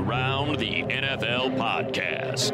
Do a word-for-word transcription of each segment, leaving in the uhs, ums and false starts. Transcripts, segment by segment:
Around the N F L podcast.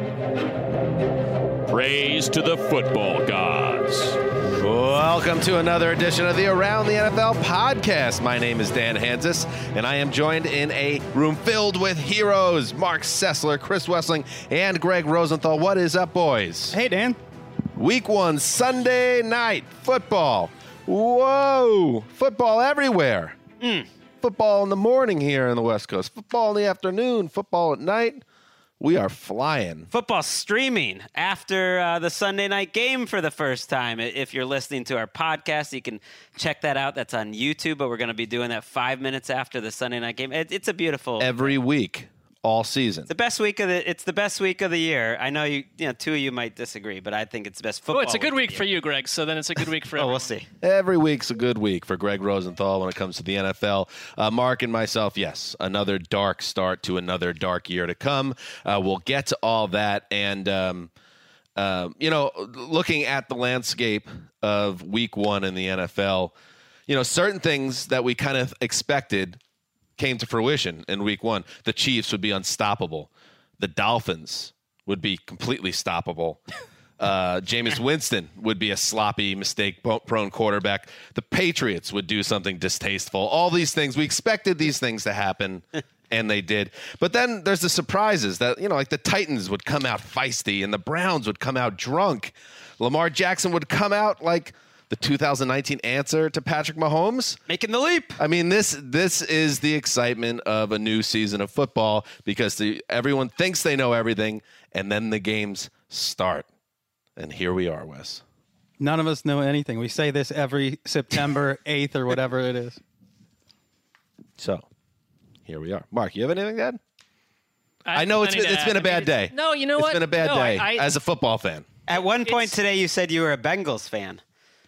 Praise to the football gods. Welcome to another edition of the Around the N F L podcast. My name is Dan Hansis, and I am joined in a room filled with heroes. Mark Sessler, Chris Wessling, and Greg Rosenthal. What is up, boys? Hey, Dan. Week one, Sunday night football. Whoa! Football everywhere. Mm. Football in the morning here in the West Coast. Football in the afternoon. Football at night. We are flying. Football streaming after uh, the Sunday night game for the first time. If you're listening to our podcast, you can check that out. That's on YouTube, but we're going to be doing that five minutes after the Sunday night game. It, it's a beautiful every week, all season. The best week of the. It's the best week of the year. I know you. You know, two of you might disagree, but I think it's the best football. Oh, it's a good week, week for you, Greg. So then it's a good week for oh, everyone. we'll see. Every week's a good week for Greg Rosenthal when it comes to the N F L. Uh, Mark and myself, yes, another dark start to another dark year to come. Uh, we'll get to all that. And, um, uh, you know, looking at the landscape of week one in the N F L, you know, certain things that we kind of expected came to fruition in week one. The Chiefs would be unstoppable. The Dolphins would be completely stoppable. Uh, Jameis Winston would be a sloppy, mistake-prone quarterback. The Patriots would do something distasteful. All these things, we expected these things to happen, and they did. But then there's the surprises that, you know, like the Titans would come out feisty, and the Browns would come out drunk. Lamar Jackson would come out like the two thousand nineteen answer to Patrick Mahomes. Making the leap. I mean, this this is the excitement of a new season of football because the, everyone thinks they know everything, and then the games start. And here we are, Wes. None of us know anything. We say this every September eighth or whatever it is. So, here we are. Mark, you have anything to add? I, I know it's been, it's been a bad day. No, you know it's what? It's been a bad no, day I, I, as a football fan. At one point It's- today, you said you were a Bengals fan.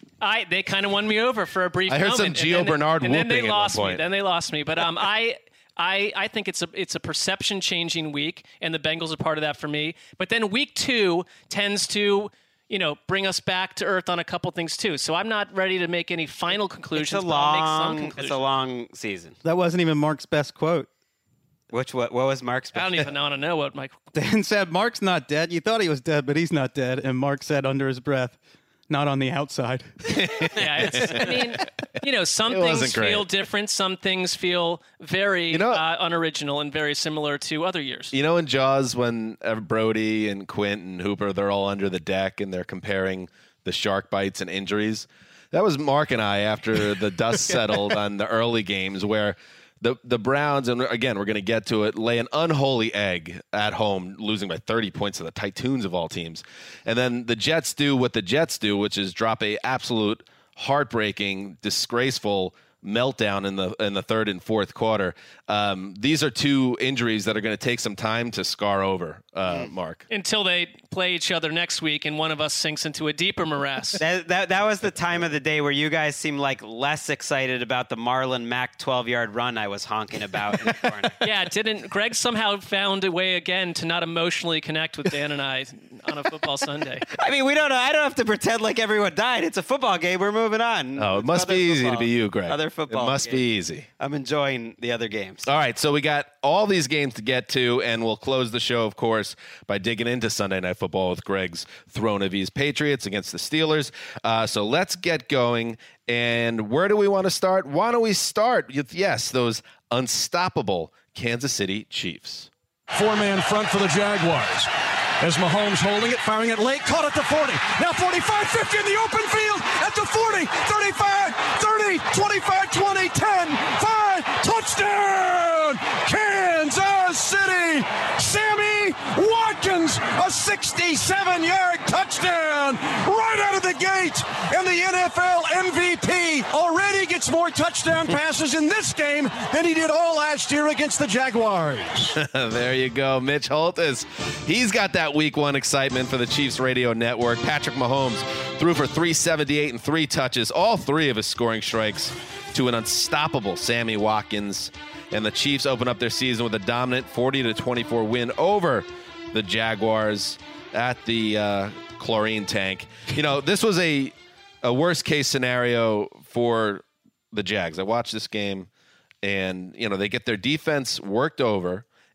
I they kind of won me over for a brief I heard moment. some Gio and then, Bernard and then whooping they at lost one me. point. Then they lost me. But um, I. I, I think it's a it's a perception changing week, and the Bengals are part of that for me. But then week two tends to, you know, bring us back to earth on a couple things too. So I'm not ready to make any final conclusions. It's a but I'll make some long. conclusions. It's a long season. That wasn't even Mark's best quote. Which what? What was Mark's? I don't even want to know what my. Dan said, Mark's not dead. You thought he was dead, but he's not dead. And Mark said under his breath, not on the outside. Yeah, it's, I mean, you know, some It wasn't things great. feel different. Some things feel very You know- uh, unoriginal and very similar to other years. You know in Jaws when uh, Brody and Quint and Hooper, they're all under the deck and they're comparing the shark bites and injuries? That was Mark and I after the dust settled on the early games where the the Browns, and again, we're going to get to it, lay an unholy egg at home, losing by thirty points to the Titans of all teams. And then the Jets do what the Jets do, which is drop a absolute heartbreaking, disgraceful meltdown in the in the third and fourth quarter. Um, these are two injuries that are going to take some time to scar over, uh, Mark. Until they play each other next week and one of us sinks into a deeper morass. That, that that was the time of the day where you guys seemed like less excited about the Marlon Mack twelve-yard run I was honking about in the corner. Yeah, didn't Greg somehow found a way again to not emotionally connect with Dan and I on a football Sunday? I mean, we don't know. I don't have to pretend like everyone died. It's a football game. We're moving on. Oh, it must Other be easy to football- be you, Greg. Other football. It must games. be easy. I'm enjoying the other games. All right, so we got all these games to get to, and we'll close the show, of course, by digging into Sunday Night Football with Greg's Throne of Ease Patriots against the Steelers. Uh, so let's get going. And where do we want to start? Why don't we start with, yes, those unstoppable Kansas City Chiefs? Four-man front for the Jaguars. As Mahomes holding it, firing it late, caught at the forty. Now forty-five, fifty in the open field, at the forty, thirty-five, thirty, twenty-five, twenty, ten, five, touchdown! Kansas City! Sammy Watkins, a sixty-seven-yard touchdown right out of the gate. And the N F L M V P already gets more touchdown passes in this game than he did all last year against the Jaguars. There you go. Mitch Holthus. He's got that week one excitement for the Chiefs radio network. Patrick Mahomes threw for three seventy-eight and three touches, all three of his scoring strikes to an unstoppable Sammy Watkins. And the Chiefs open up their season with a dominant forty to twenty-four win over the Jaguars at the uh, chlorine tank. You know, this was a, a worst case scenario for the Jags. I watched this game and, you know, they get their defense worked over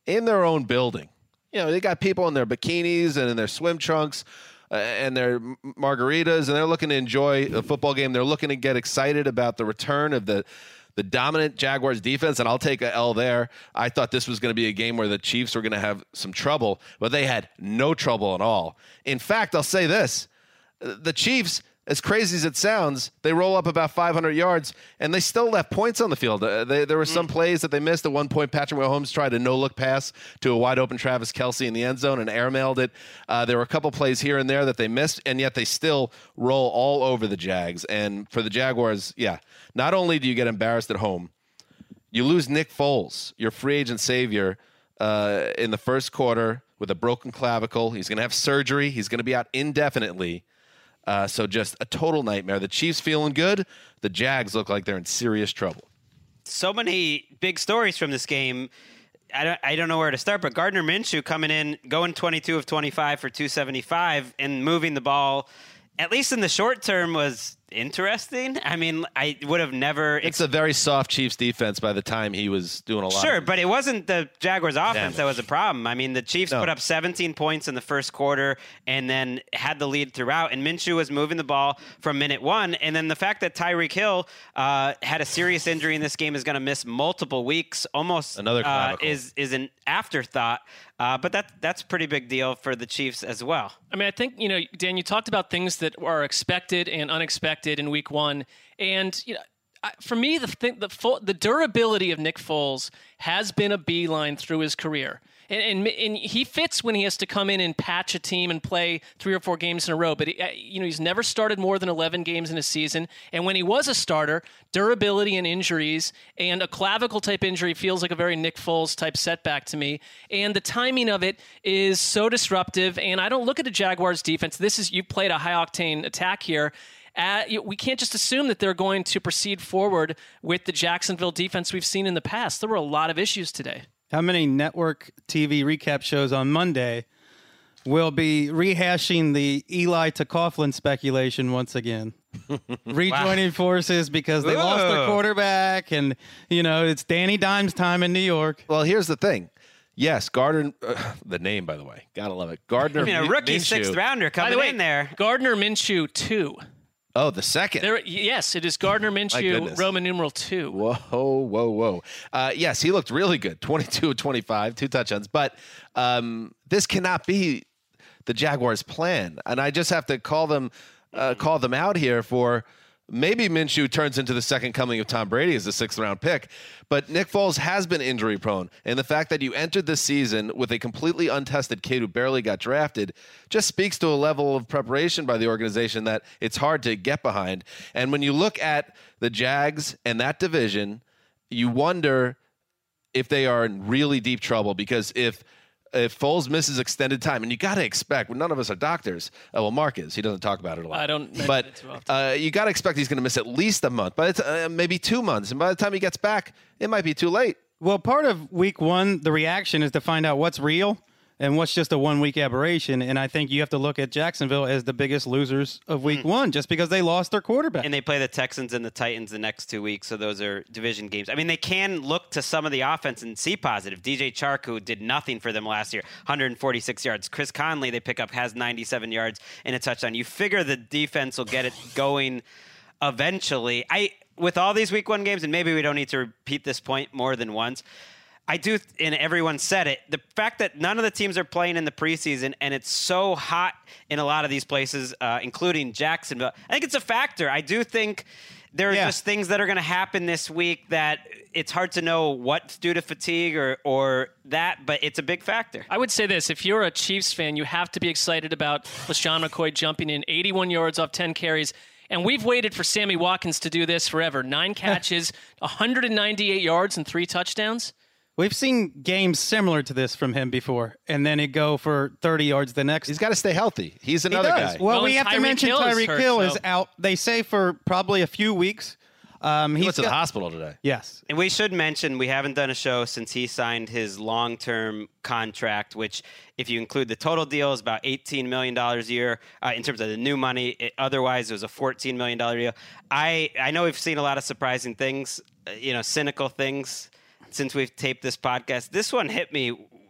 in their own building. You know, they got people in their bikinis and in their swim trunks uh, and their margaritas, and they're looking to enjoy a football game. They're looking to get excited about the return of the the dominant Jaguars defense, and I'll take a L there. I thought this was going to be a game where the Chiefs were going to have some trouble, but they had no trouble at all. In fact, I'll say this. The Chiefs, as crazy as it sounds, they roll up about five hundred yards, and they still left points on the field. Uh, they, there were some mm. plays that they missed. At one point, Patrick Mahomes tried a no-look pass to a wide-open Travis Kelce in the end zone and airmailed it. Uh, there were a couple plays here and there that they missed, and yet they still roll all over the Jags. And for the Jaguars, yeah, not only do you get embarrassed at home, you lose Nick Foles, your free agent savior, uh, in the first quarter with a broken clavicle. He's going to have surgery. He's going to be out indefinitely. Uh, so just a total nightmare. The Chiefs feeling good. The Jags look like they're in serious trouble. So many big stories from this game. I don't, I don't know where to start, but Gardner Minshew coming in, going twenty-two of twenty-five for two seventy-five and moving the ball, at least in the short term, was interesting. I mean, I would have never. It's ex- a very soft Chiefs defense by the time he was doing a lot. Sure, of but it wasn't the Jaguars offense damage. That was a problem. I mean, the Chiefs no. put up seventeen points in the first quarter and then had the lead throughout. And Minshew was moving the ball from minute one. And then the fact that Tyreek Hill uh, had a serious injury in this game, is going to miss multiple weeks, almost another uh, is is an afterthought. Uh, but that that's a pretty big deal for the Chiefs as well. I mean, I think, you know, Dan, you talked about things that are expected and unexpected in week one. And, you know, I, for me, the thing, the full, the durability of Nick Foles has been a beeline through his career. And, and and he fits when he has to come in and patch a team and play three or four games in a row. But he, you know, he's never started more than eleven games in a season. And when he was a starter, durability and injuries and a clavicle type injury feels like a very Nick Foles type setback to me. And the timing of it is so disruptive. And I don't look at the Jaguars defense. This is, you played a high octane attack here. Uh, we can't just assume that they're going to proceed forward with the Jacksonville defense we've seen in the past. There were a lot of issues today. How many network T V recap shows on Monday will be rehashing the Eli to Coughlin speculation once again? Rejoining wow. forces because they Whoa. lost their quarterback, and, you know, it's Danny Dimes time in New York. Well, here's the thing. Yes, Gardner, uh, the name, by the way. Gotta love it. Gardner I mean, a rookie Minshew. sixth rounder coming the way, in there. Gardner Minshew two. Oh, the second. There, yes, it is Gardner Minshew, Roman numeral two. Whoa, whoa, whoa. Uh, yes, he looked really good. twenty-two of twenty-five, two touchdowns. But um, this cannot be the Jaguars' plan. And I just have to call them, uh, call them out here for maybe Minshew turns into the second coming of Tom Brady as a sixth round pick. But Nick Foles has been injury prone. And the fact that you entered this season with a completely untested kid who barely got drafted just speaks to a level of preparation by the organization that it's hard to get behind. And when you look at the Jags and that division, you wonder if they are in really deep trouble, because if If Foles misses extended time, and you got to expect, well, none of us are doctors. Uh, well, Mark is. He doesn't talk about it a lot. I don't. But it too often. Uh, you got to expect he's going to miss at least a month, but uh, maybe two months. And by the time he gets back, it might be too late. Well, part of week one, the reaction is to find out what's real and what's just a one-week aberration. And I think you have to look at Jacksonville as the biggest losers of week mm. one, just because they lost their quarterback. And they play the Texans and the Titans the next two weeks, so those are division games. I mean, they can look to some of the offense and see positive. D J Chark, who did nothing for them last year, one hundred forty-six yards. Chris Conley, they pick up, has ninety-seven yards and a touchdown. You figure the defense will get it going eventually. I, with all these week one games, and maybe we don't need to repeat this point more than once, I do, and everyone said it, the fact that none of the teams are playing in the preseason and it's so hot in a lot of these places, uh, including Jacksonville, I think it's a factor. I do think there are yeah. just things that are going to happen this week that it's hard to know what's due to fatigue or, or that, but it's a big factor. I would say this. If you're a Chiefs fan, you have to be excited about LaShawn McCoy jumping in eighty-one yards off ten carries. And we've waited for Sammy Watkins to do this forever. Nine catches, one hundred ninety-eight yards, and three touchdowns. We've seen games similar to this from him before, and then it go for thirty yards the next. He's got to stay healthy. He's another he does. guy. Well, well we have Tyreek to mention Hill is Tyreek hurt, Hill so. is out, they say, for probably a few weeks. Um, He went to got, the hospital today. Yes. And we should mention we haven't done a show since he signed his long-term contract, which, if you include the total deal, is about eighteen million dollars a year uh, in terms of the new money. It, otherwise, it was a fourteen million dollars deal. I, I know we've seen a lot of surprising things, uh, you know, cynical things since we've taped this podcast. This one hit me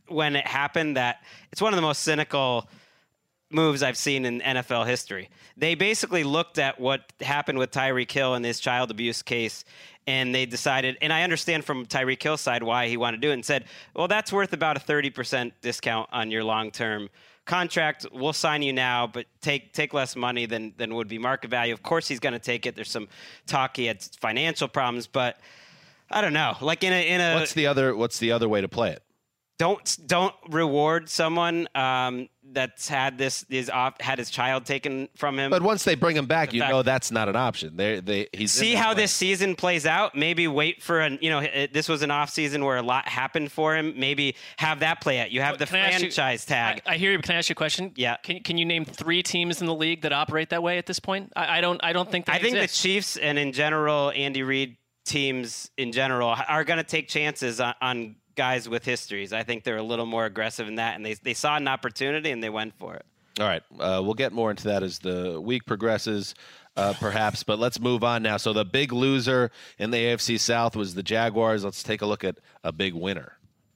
when it happened that it's one of the most cynical moves I've seen in N F L history. They basically looked at what happened with Tyreek Hill in his child abuse case, and they decided, and I understand from Tyreek Hill's side why he wanted to do it, and said, well, that's worth about a thirty percent discount on your long-term contract. We'll sign you now, but take take less money than, than would be market value. Of course he's going to take it. There's some talk he had financial problems, but I don't know. Like in a in a What's the other what's the other way to play it? Don't don't reward someone um, that's had this is off, had his child taken from him. But once they bring him back, The you fact- know that's not an option. They they he's in See this how way. this season plays out. Maybe wait for an you know it, this was an off season where a lot happened for him. Maybe have that play out. You have the Can I ask you- franchise tag. I, I hear you. But can I ask you a question? Yeah. Can Can you name three teams in the league that operate that way at this point? I, I don't. I don't think. They I think the exist. Chiefs and in general Andy Reid teams in general are going to take chances on, on guys with histories. I think they're a little more aggressive in that, and they they saw an opportunity and they went for it. All right, uh, we'll get more into that as the week progresses, uh, perhaps. But let's move on now. So the big loser in the A F C South was the Jaguars. Let's take a look at a big winner.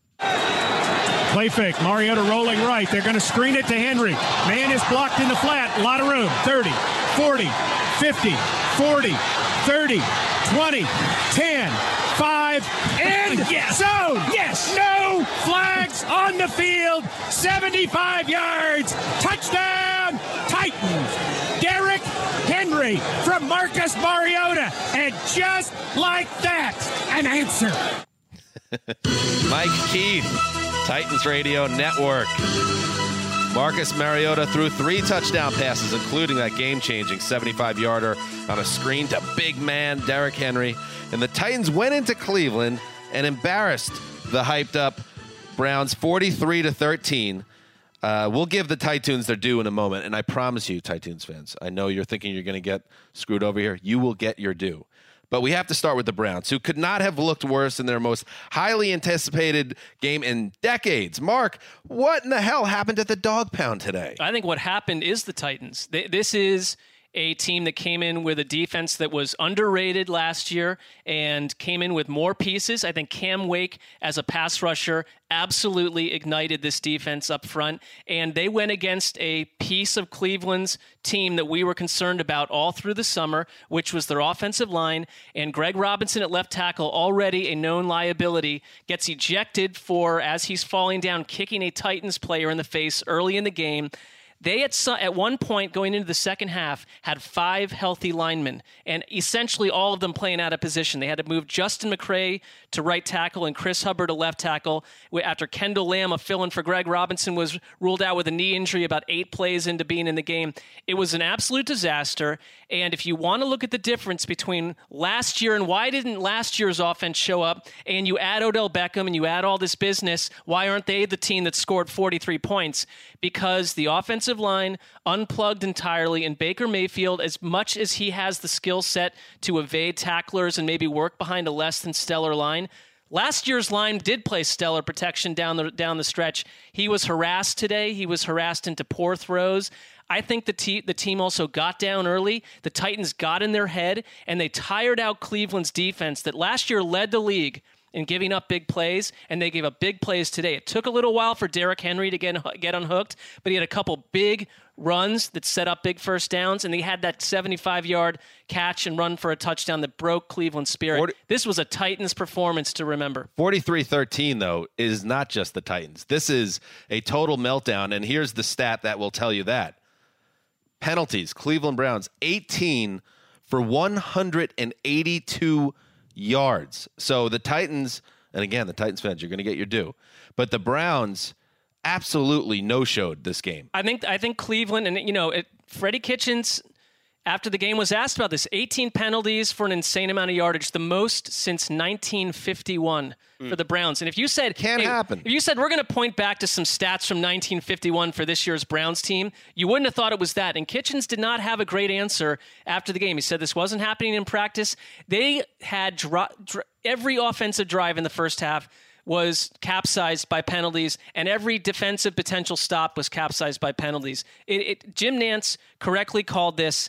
Play fake. Mariota rolling right. They're going to screen it to Henry. Man is blocked in the flat. A lot of room. thirty, forty, fifty, forty, thirty, twenty, ten, five, and yes. Zone. Yes. No flags on the field. seventy-five yards. Touchdown. Titans. Derrick Henry from Marcus Mariota. And just like that, an answer. Mike Keith, Titans Radio Network. Marcus Mariota threw three touchdown passes, including that game-changing seventy-five-yarder on a screen to big man Derrick Henry. And the Titans went into Cleveland and embarrassed the hyped-up Browns forty-three to thirteen. Uh, we'll give the Titans their due in a moment, and I promise you, Titans fans, I know you're thinking you're going to get screwed over here. You will get your due. But we have to start with the Browns, who could not have looked worse in their most highly anticipated game in decades. Mark, what in the hell happened at the Dog Pound today? I think what happened is the Titans. They, this is a team that came in with a defense that was underrated last year and came in with more pieces. I think Cam Wake, as a pass rusher, absolutely ignited this defense up front. And they went against a piece of Cleveland's team that we were concerned about all through the summer, which was their offensive line. And Greg Robinson at left tackle, already a known liability, gets ejected for, as he's falling down, kicking a Titans player in the face early in the game. They, at, some, at one point, going into the second half, had five healthy linemen, and essentially all of them playing out of position. They had to move Justin McCray to right tackle and Chris Hubbard to left tackle after Kendall Lamb, a fill-in for Greg Robinson, was ruled out with a knee injury about eight plays into being in the game. It was an absolute disaster, and if you want to look at the difference between last year and why didn't last year's offense show up, and you add Odell Beckham and you add all this business, why aren't they the team that scored forty-three points? Because the offensive line unplugged entirely, and Baker Mayfield, as much as he has the skill set to evade tacklers and maybe work behind a less than stellar line, last year's line did play stellar protection down the down the stretch. He was harassed today. He was harassed into poor throws. I think the, te- the team also got down early. The Titans got in their head, and they tired out Cleveland's defense that last year led the league in giving up big plays, and they gave up big plays today. It took a little while for Derrick Henry to get, get unhooked, but he had a couple big runs that set up big first downs, and he had that seventy-five-yard catch and run for a touchdown that broke Cleveland's spirit. forty This was a Titans performance to remember. forty-three thirteen, though, is not just the Titans. This is a total meltdown, and here's the stat that will tell you that. Penalties, Cleveland Browns, eighteen for one hundred eighty-two yards. So the Titans, and again, the Titans fans, you're going to get your due. But the Browns absolutely no-showed this game. I think I think Cleveland, and you know, it, Freddie Kitchens, after the game, was asked about this. eighteen penalties for an insane amount of yardage, the most since nineteen fifty-one mm. for the Browns. And if you said can't hey, happen, if you said we're going to point back to some stats from nineteen fifty-one for this year's Browns team, you wouldn't have thought it was that. And Kitchens did not have a great answer after the game. He said this wasn't happening in practice. They had dro- dr- every offensive drive in the first half was capsized by penalties, and every defensive potential stop was capsized by penalties. It, it, Jim Nantz correctly called this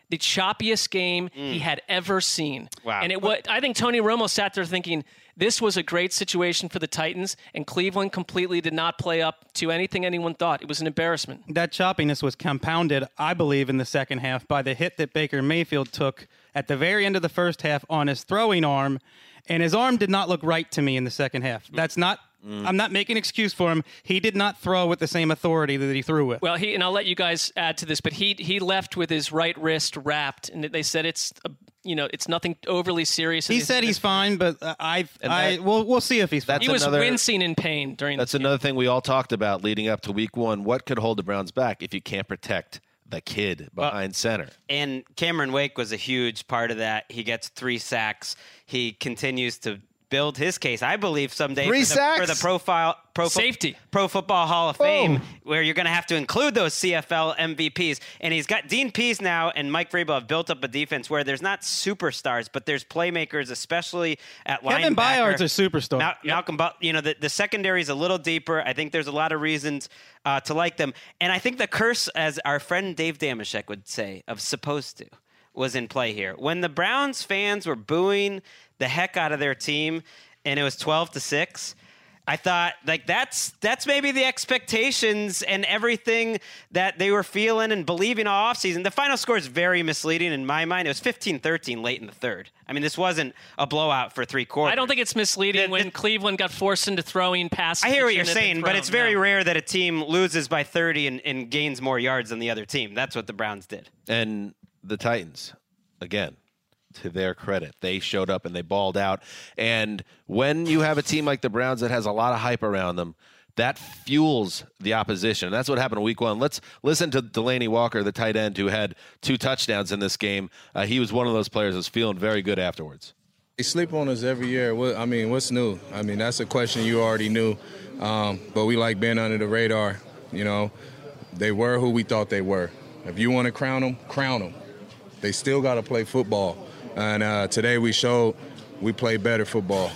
the choppiest game Mm. he had ever seen. Wow. And it was, I think Tony Romo sat there thinking, this was a great situation for the Titans, and Cleveland completely did not play up to anything anyone thought. It was an embarrassment. That choppiness was compounded, I believe, in the second half by the hit that Baker Mayfield took at the very end of the first half on his throwing arm, and his arm did not look right to me in the second half. That's not mm. I'm not making an excuse for him. He did not throw with the same authority that he threw with. Well, he and I'll let you guys add to this, but he he left with his right wrist wrapped, and they said it's a, you know, it's nothing overly serious. He said he's fine, but uh, I, I, that, we'll, we'll see if he's fine. He was another, wincing in pain during. That's the another thing we all talked about leading up to Week One. What could hold the Browns back if you can't protect the kid behind uh, center? And Cameron Wake was a huge part of that. He gets three sacks. He continues to build his case, I believe, someday three for the, sacks? for the profile pro safety Pro Football Hall of Fame, where you're going to have to include those C F L M V Ps. And he's got Dean Pease now, and Mike Vrabel have built up a defense where there's not superstars, but there's playmakers, especially at linebacker. Kevin Byard's a superstar. Mal- Malcolm, but you know the the secondary is a little deeper. I think there's a lot of reasons uh, to like them, and I think the curse, as our friend Dave Damashek would say, of supposed to, was in play here. When the Browns fans were booing the heck out of their team, and it was twelve to six, I thought, like, that's that's maybe the expectations and everything that they were feeling and believing all offseason. The final score is very misleading in my mind. It was fifteen thirteen late in the third. I mean, this wasn't a blowout for three quarters. I don't think it's misleading the, the, when Cleveland got forced into throwing passes. I hear what you're saying, but it's very no. rare that a team loses by thirty and, and gains more yards than the other team. That's what the Browns did. And the Titans, again, to their credit, they showed up and they balled out. And when you have a team like the Browns that has a lot of hype around them, that fuels the opposition. And that's what happened in week one. Let's listen to Delaney Walker, the tight end who had two touchdowns in this game. Uh, he was one of those players that was feeling very good afterwards. They sleep on us every year. What, I mean, what's new? I mean, that's a question you already knew. Um, but we like being under the radar. You know, they were who we thought they were. If you want to crown them, crown them. They still got to play football. And uh, today we showed we play better football.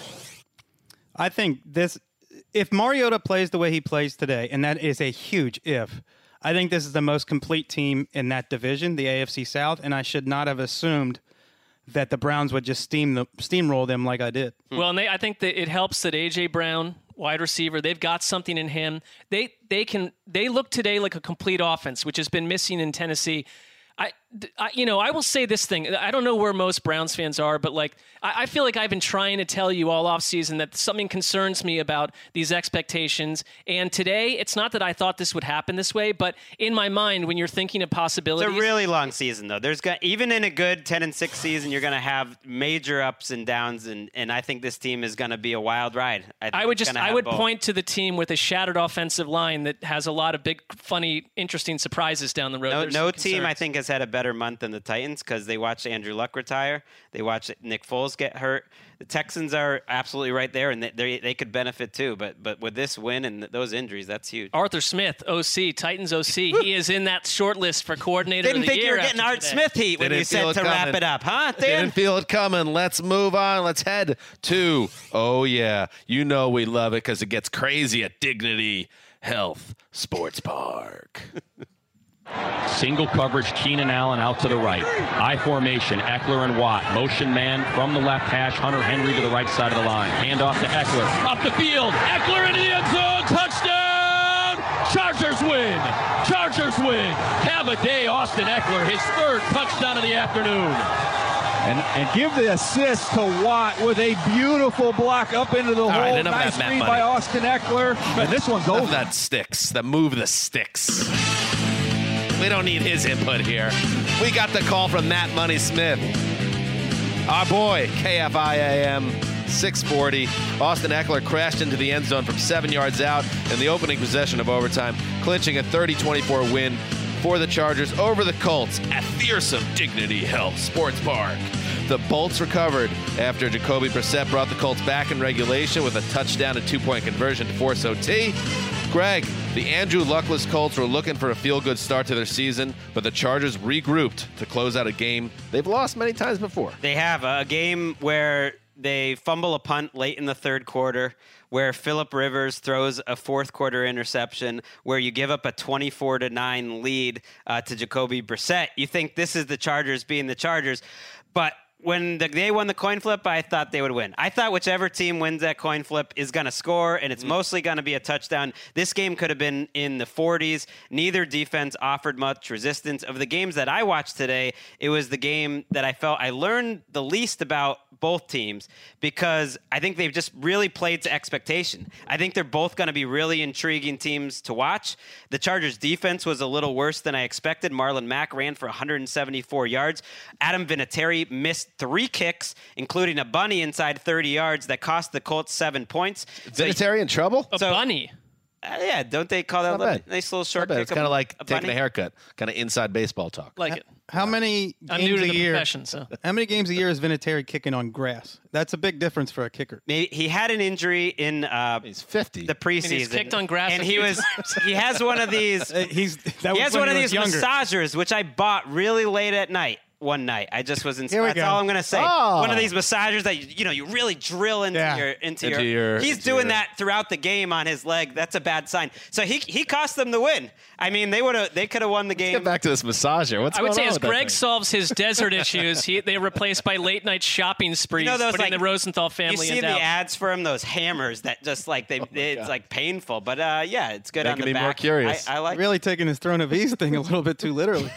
I think this, if Mariota plays the way he plays today, and that is a huge if, I think this is the most complete team in that division, the A F C South, and I should not have assumed that the Browns would just steam the, steamroll them like I did. Well, and they, I think that it helps that A J Brown, wide receiver, they've got something in him. They they can they look today like a complete offense, which has been missing in Tennessee. I, I, you know, I will say this thing. I don't know where most Browns fans are, but like, I, I feel like I've been trying to tell you all offseason that something concerns me about these expectations. And today, it's not that I thought this would happen this way, but in my mind, when you're thinking of possibilities, it's a really long season, though. There's got, even in a good ten and six season, you're going to have major ups and downs, and, and I think this team is going to be a wild ride. I, think I would just, I would both. point to the team with a shattered offensive line that has a lot of big, funny, interesting surprises down the road. No, There's no some team, concerns. I think, has had a better month than the Titans because they watched Andrew Luck retire. They watched Nick Foles get hurt. The Texans are absolutely right there, and they they, they could benefit too. But but with this win and those injuries, that's huge. Arthur Smith, O C, Titans O C. He is in that short list for coordinator Didn't of the think year. you were getting Art today. Smith heat when Didn't you feel said it to coming. wrap it up, huh, Dan? Didn't feel it coming. Let's move on. Let's head to, oh, yeah, you know we love it because it gets crazy at Dignity Health Sports Park. Single coverage, Keenan Allen out to the right. I formation, Eckler and Watt. Motion man from the left hash, Hunter Henry to the right side of the line. Hand off to Eckler. Up the field. Eckler into the end zone. Touchdown! Chargers win. Chargers win. Have a day, Austin Eckler. His third touchdown of the afternoon. And, and give the assist to Watt with a beautiful block up into the All hole. right, nice that, read by Austin Eckler. And this one's over. That sticks. That move the sticks. We don't need his input here. We got the call from Matt Money Smith. Our boy, K F I A M six forty. Austin Eckler crashed into the end zone from seven yards out in the opening possession of overtime, clinching a thirty twenty-four win for the Chargers over the Colts at fearsome Dignity Health Sports Park. The Bolts recovered after Jacoby Brissett brought the Colts back in regulation with a touchdown and two-point conversion to force O T. Greg, the Andrew Luckless Colts were looking for a feel-good start to their season, but the Chargers regrouped to close out a game they've lost many times before. They have a game where they fumble a punt late in the third quarter, where Phillip Rivers throws a fourth quarter interception, where you give up a twenty-four to nine lead uh, to Jacoby Brissett. You think this is the Chargers being the Chargers, but when the, they won the coin flip, I thought they would win. I thought whichever team wins that coin flip is going to score, and it's mm. mostly going to be a touchdown. This game could have been in the forties. Neither defense offered much resistance. Of the games that I watched today, it was the game that I felt I learned the least about both teams, because I think they've just really played to expectation. I think they're both going to be really intriguing teams to watch. The Chargers defense was a little worse than I expected. Marlon Mack ran for one hundred seventy-four yards. Adam Vinatieri missed three kicks, including a bunny inside thirty yards that cost the Colts seven points. Vinatieri in trouble? A so, bunny. Uh, yeah, don't they call that a nice little short kick? It's kind of like a taking bunny? a haircut, kind of inside baseball talk. Like it. How many I'm games new to a the year? profession, so. How many games a year is Vinatieri kicking on grass? That's a big difference for a kicker. Maybe he had an injury in uh, he's fifty. The preseason. And he's kicked on grass, and a he few was times. he has one of these. Uh, he's that he was has when one of he these was younger. massagers, which I bought really late at night. One night, I just was inspired. Here we That's go. all I'm gonna say. Oh. One of these massagers that you, you know you really drill into Yeah. your into, Into your, your- He's into doing your- that throughout the game on his leg. That's a bad sign. So he he cost them the win. I mean, they would have they could have won the game. Get back to this massager. What's I would going say on as with that Greg thing? solves his desert issues, he, they are replaced by late night shopping sprees, You know those, putting like, the Rosenthal family You see in the doubt. ads for him, those hammers that just like they, it's God. like painful, but uh, yeah, it's good on Making the me more back. curious. I, I like. Really taking his throne of ease thing a little bit too literally.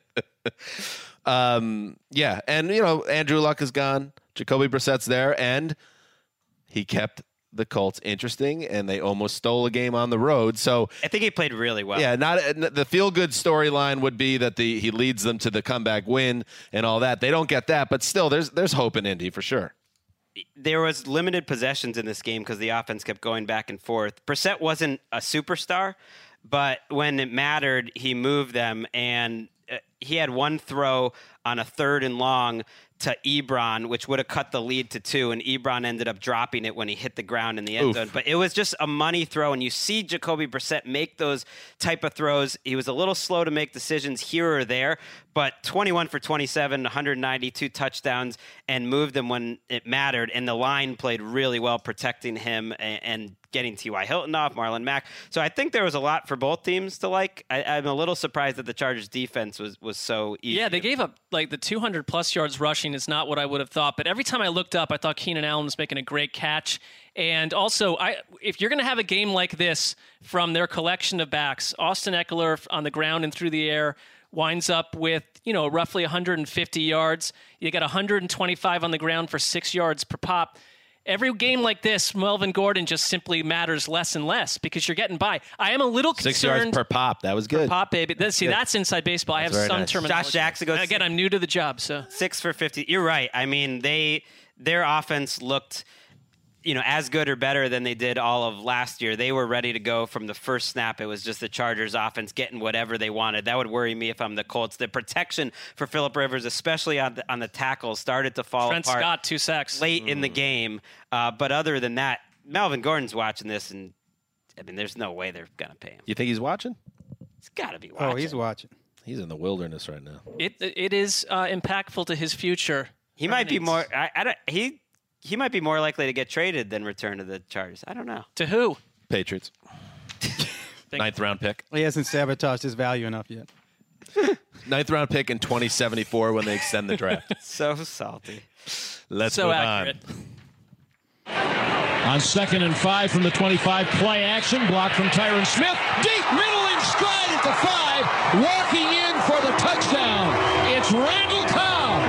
Um, yeah, and you know Andrew Luck is gone. Jacoby Brissett's there, and he kept the Colts interesting, and they almost stole a game on the road. So I think he played really well. yeah, not the feel good storyline would be that the he leads them to the comeback win and all that. They don't get that, but still, there's there's hope in Indy for sure. There was limited possessions in this game because the offense kept going back and forth. Brissett wasn't a superstar, but when it mattered, he moved them, and uh, he had one throw on a third and long to Ebron, which would have cut the lead to two, and Ebron ended up dropping it when he hit the ground in the end Oof. zone. But it was just a money throw, and you see Jacoby Brissett make those type of throws. He was a little slow to make decisions here or there, but twenty-one for twenty-seven, one hundred ninety-two touchdowns, and moved them when it mattered, and the line played really well protecting him and, and getting T Y. Hilton off, Marlon Mack. So I think there was a lot for both teams to like. I, I'm a little surprised that the Chargers defense was, was so easy. Yeah, they gave up like the two hundred plus yards rushing is not what I would have thought. But every time I looked up, I thought Keenan Allen was making a great catch. And also, I if you're going to have a game like this from their collection of backs, Austin Eckler on the ground and through the air winds up with, you know, roughly one hundred fifty yards. You got one hundred twenty-five on the ground for six yards per pop. Every game like this, Melvin Gordon just simply matters less and less because you're getting by. I am a little concerned. Six yards per pop. That was good. Pop, baby. That- See, that's inside baseball. I have very some nice. terminology. Josh Jackson goes- Again, I'm new to the job, so. Six for fifty. You're right. I mean, they their offense looked, you know, as good or better than they did all of last year. They were ready to go from the first snap. It was just the Chargers offense getting whatever they wanted. That would worry me if I'm the Colts. The protection for Phillip Rivers, especially on the, on the tackles, started to fall Trent apart Scott, two sacks. late in the game. Uh, but other than that, Melvin Gordon's watching this, and I mean, there's no way they're going to pay him. You think he's watching? He's got to be watching. Oh, he's watching. He's in the wilderness right now. It It is uh, impactful to his future. He might be earnings. more. I, I don't. He he might be more likely to get traded than return to the Chargers. I don't know. To who? Patriots. Ninth round pick. He hasn't sabotaged his value enough yet. Ninth round pick in twenty seventy-four when they extend the draft. So salty. Let's So move accurate. on. On second and five from the twenty-five, play action, block from Tyron Smith. Deep middle in stride at the five, walking in for the touchdown. It's Randall Cobb.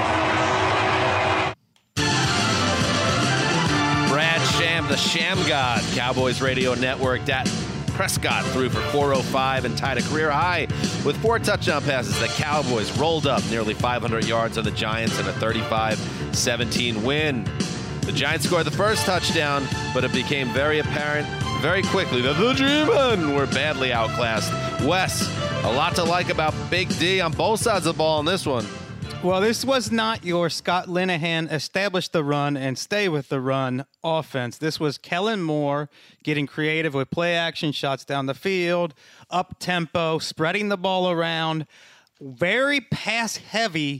Brad Sham, the Sham God, Cowboys Radio Network. Dak Prescott threw for four oh five and tied a career high with four touchdown passes. The Cowboys rolled up nearly five hundred yards on the Giants in a thirty-five seventeen win. The Giants scored the first touchdown, but it became very apparent very quickly that the G-Men were badly outclassed. Wes, a lot to like about Big D on both sides of the ball in this one. Well, this was not your Scott Linehan establish the run and stay with the run offense. This was Kellen Moore getting creative with play action shots down the field, up tempo, spreading the ball around, very pass heavy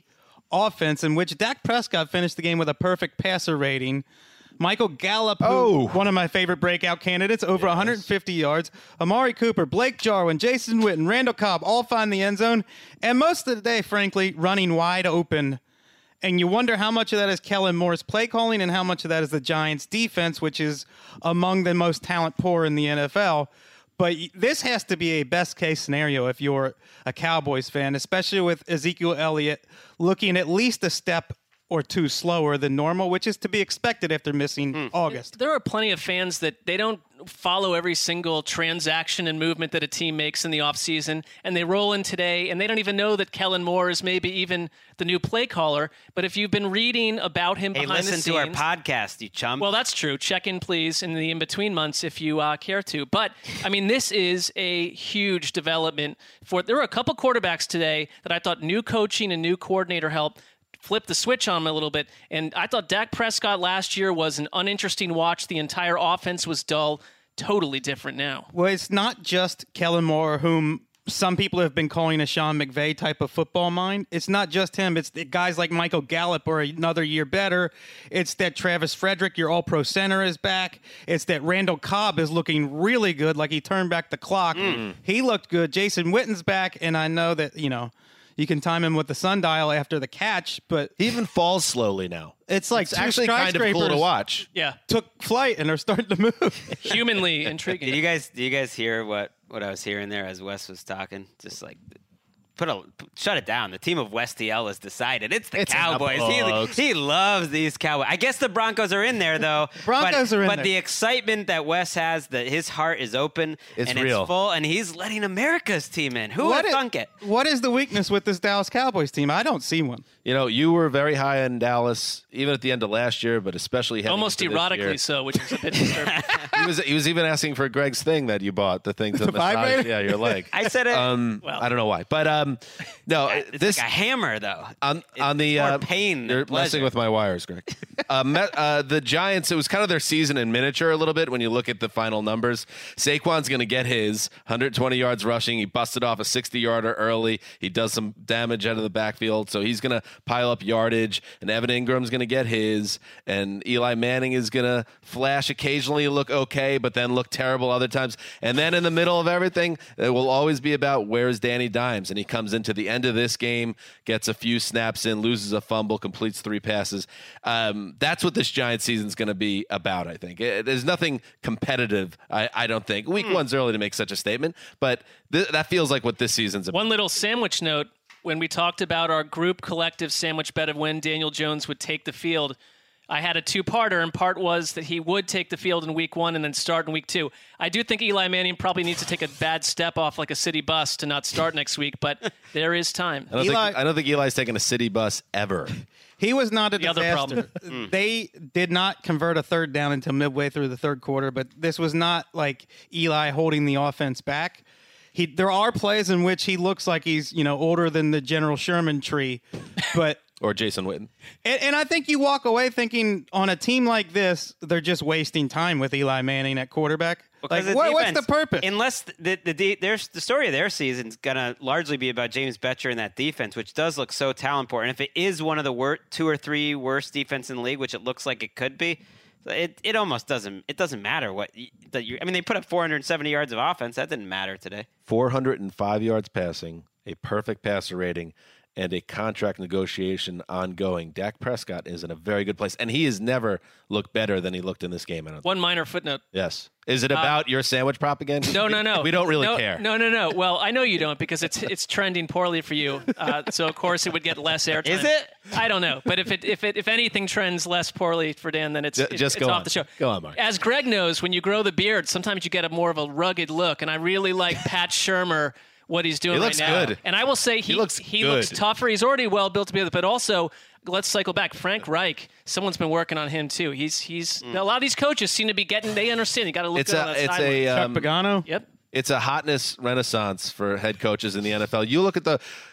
offense in which Dak Prescott finished the game with a perfect passer rating. Michael Gallup, who, Oh. one of my favorite breakout candidates, over yes. one hundred fifty yards. Amari Cooper, Blake Jarwin, Jason Witten, Randall Cobb all find the end zone. And most of the day, frankly, running wide open. And you wonder how much of that is Kellen Moore's play calling and how much of that is the Giants' defense, which is among the most talent poor in the N F L. But this has to be a best-case scenario if you're a Cowboys fan, especially with Ezekiel Elliott looking at least a step or two slower than normal, which is to be expected after missing mm. August. There are plenty of fans that they don't follow every single transaction and movement that a team makes in the offseason, and they roll in today, and they don't even know that Kellen Moore is maybe even the new play caller. But if you've been reading about him hey, behind the listen scenes... to our podcast, you chump. Well, that's true. Check in, please, in the in-between months if you uh, care to. But, I mean, this is a huge development. for. There were a couple quarterbacks today that I thought new coaching and new coordinator helped flip the switch on him a little bit. And I thought Dak Prescott last year was an uninteresting watch. The entire offense was dull. Totally different now. Well, it's not just Kellen Moore, whom some people have been calling a Sean McVay type of football mind. It's not just him. It's the guys like Michael Gallup are another year better. It's that Travis Frederick, your all-pro center, is back. It's that Randall Cobb is looking really good, like he turned back the clock. Mm. He looked good. Jason Witten's back, and I know that, you know, you can time him with the sundial after the catch, but he even falls slowly now. It's like it's actually kind of cool to watch. Yeah, took flight and are starting to move. Humanly intriguing. Did you guys? Did you guys hear what what I was hearing there as Wes was talking? Just like. Put a shut it down. The team of Westiel has decided it's the it's Cowboys. He, he loves these Cowboys. I guess the Broncos are in there though. Broncos but, are in but there. the excitement that Wes has, that his heart is open it's and real. it's full, and he's letting America's team in. Who what would is, thunk it? What is the weakness with this Dallas Cowboys team? I don't see one. You know, you were very high in Dallas, even at the end of last year, but especially almost erotically so, which is a bit disturbing. he was he was even asking for Greg's thing that you bought, the thing to the massage, vibrator? yeah, your leg. I said it. Um, well, I don't know why, but um, no, it's this like a hammer though. On it, on the more uh, pain. You're than pleasure. messing with my wires, Greg. uh, Met, uh, the Giants. It was kind of their season in miniature a little bit when you look at the final numbers. Saquon's going to get his one hundred twenty yards rushing. He busted off a sixty yarder early. He does some damage out of the backfield, so he's going to pile up yardage. And Evan Ingram's going to get his. And Eli Manning is going to flash occasionally, look okay, but then look terrible other times. And then in the middle of everything, it will always be about where's Danny Dimes. And he comes into the end of this game, gets a few snaps in, loses a fumble, completes three passes. Um, that's what this Giants season is going to be about, I think. It, there's nothing competitive, I, I don't think. Week mm. one's early to make such a statement, but th- that feels like what this season's about. One little sandwich note. When we talked about our group collective sandwich bet of when Daniel Jones would take the field, I had a two-parter, and part was that he would take the field in week one and then start in week two. I do think Eli Manning probably needs to take a bad step off like a city bus to not start next week, but there is time. I don't, Eli, think, I don't think Eli's taking a city bus ever. He was not a the disaster. Other problem. They did not convert a third down until midway through the third quarter, but this was not like Eli holding the offense back. He, there are plays in which he looks like he's, you know, older than the General Sherman tree, but or Jason Witten. And, and I think you walk away thinking on a team like this, they're just wasting time with Eli Manning at quarterback. Because like, the what, defense, what's the purpose? Unless the the, the, their, the story of their season is going to largely be about James Betcher and that defense, which does look so talent poor. And if it is one of the wor- two or three worst defense in the league, which it looks like it could be, It it almost doesn't it doesn't matter what that you I mean they put up four hundred seventy yards of offense. That didn't matter today. four hundred five yards passing, a perfect passer rating, and a contract negotiation ongoing. Dak Prescott is in a very good place, and he has never looked better than he looked in this game. I don't One minor footnote. Yes. Is it about uh, your sandwich prop again? No, no, no. We don't really no, care. No, no, no. Well, I know you don't because it's it's trending poorly for you. Uh, so of course it would get less airtime. Is it? I don't know, but if it if it if anything trends less poorly for Dan, then it's J- it, just it's go off on. the show. Go on, Mark. As Greg knows, when you grow the beard, sometimes you get a more of a rugged look, and I really like Pat Shermer. What he's doing he right looks now. good. And I will say he, he looks he good. looks tougher. He's already well built to be able to, but also let's cycle back. Frank Reich, someone's been working on him too. He's he's mm. a lot of these coaches seem to be getting. They understand. You got to look it's good a, on the it's sideline. a um, Chuck Pagano. Yep. It's a hotness renaissance for head coaches in the N F L. You look at the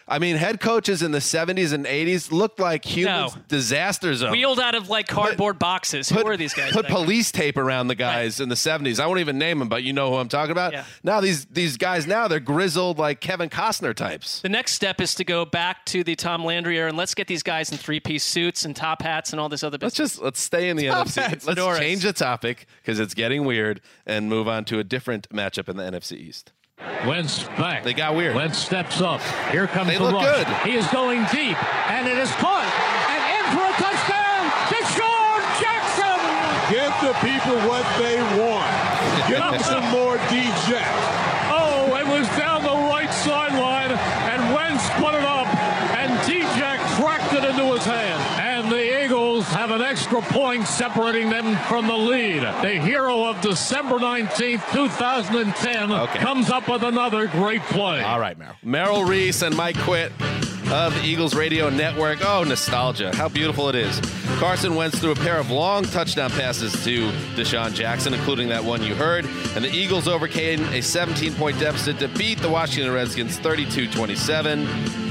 I mean, head coaches in the seventies and eighties looked like human No. disaster zones. Wheeled out of like cardboard boxes. Put, Who are these guys? Put back then? police tape around the guys right. in the seventies. I won't even name them, but you know who I'm talking about. Yeah. Now these these guys now they're grizzled like Kevin Costner types. The next step is to go back to the Tom Landry era and let's get these guys in three-piece suits and top hats and all this other business. Let's just let's stay in the Top N F C. hats, Let's fedoras. change the topic because it's getting weird and move on to a different matchup in the N F C East. Wentz back. They got weird. Wentz steps up. Here comes they the look rush. good. He is going deep, and it is caught. And in for a touchdown, DeSean Jackson. Give the people what they want. Give them some more D-Jack. Oh, it was down the right sideline, and Wentz put it up, and D-Jack cracked it into his hand. And the Eagles have an extra point separating them from the lead. The hero of December nineteenth, two thousand ten okay. comes up with another great play. All right, Merrill. Merrill Reese and Mike Quitt of the Eagles Radio Network. Oh, nostalgia. How beautiful it is. Carson Wentz threw a pair of long touchdown passes to DeSean Jackson, including that one you heard. And the Eagles overcame a seventeen-point deficit to beat the Washington Redskins thirty-two twenty-seven.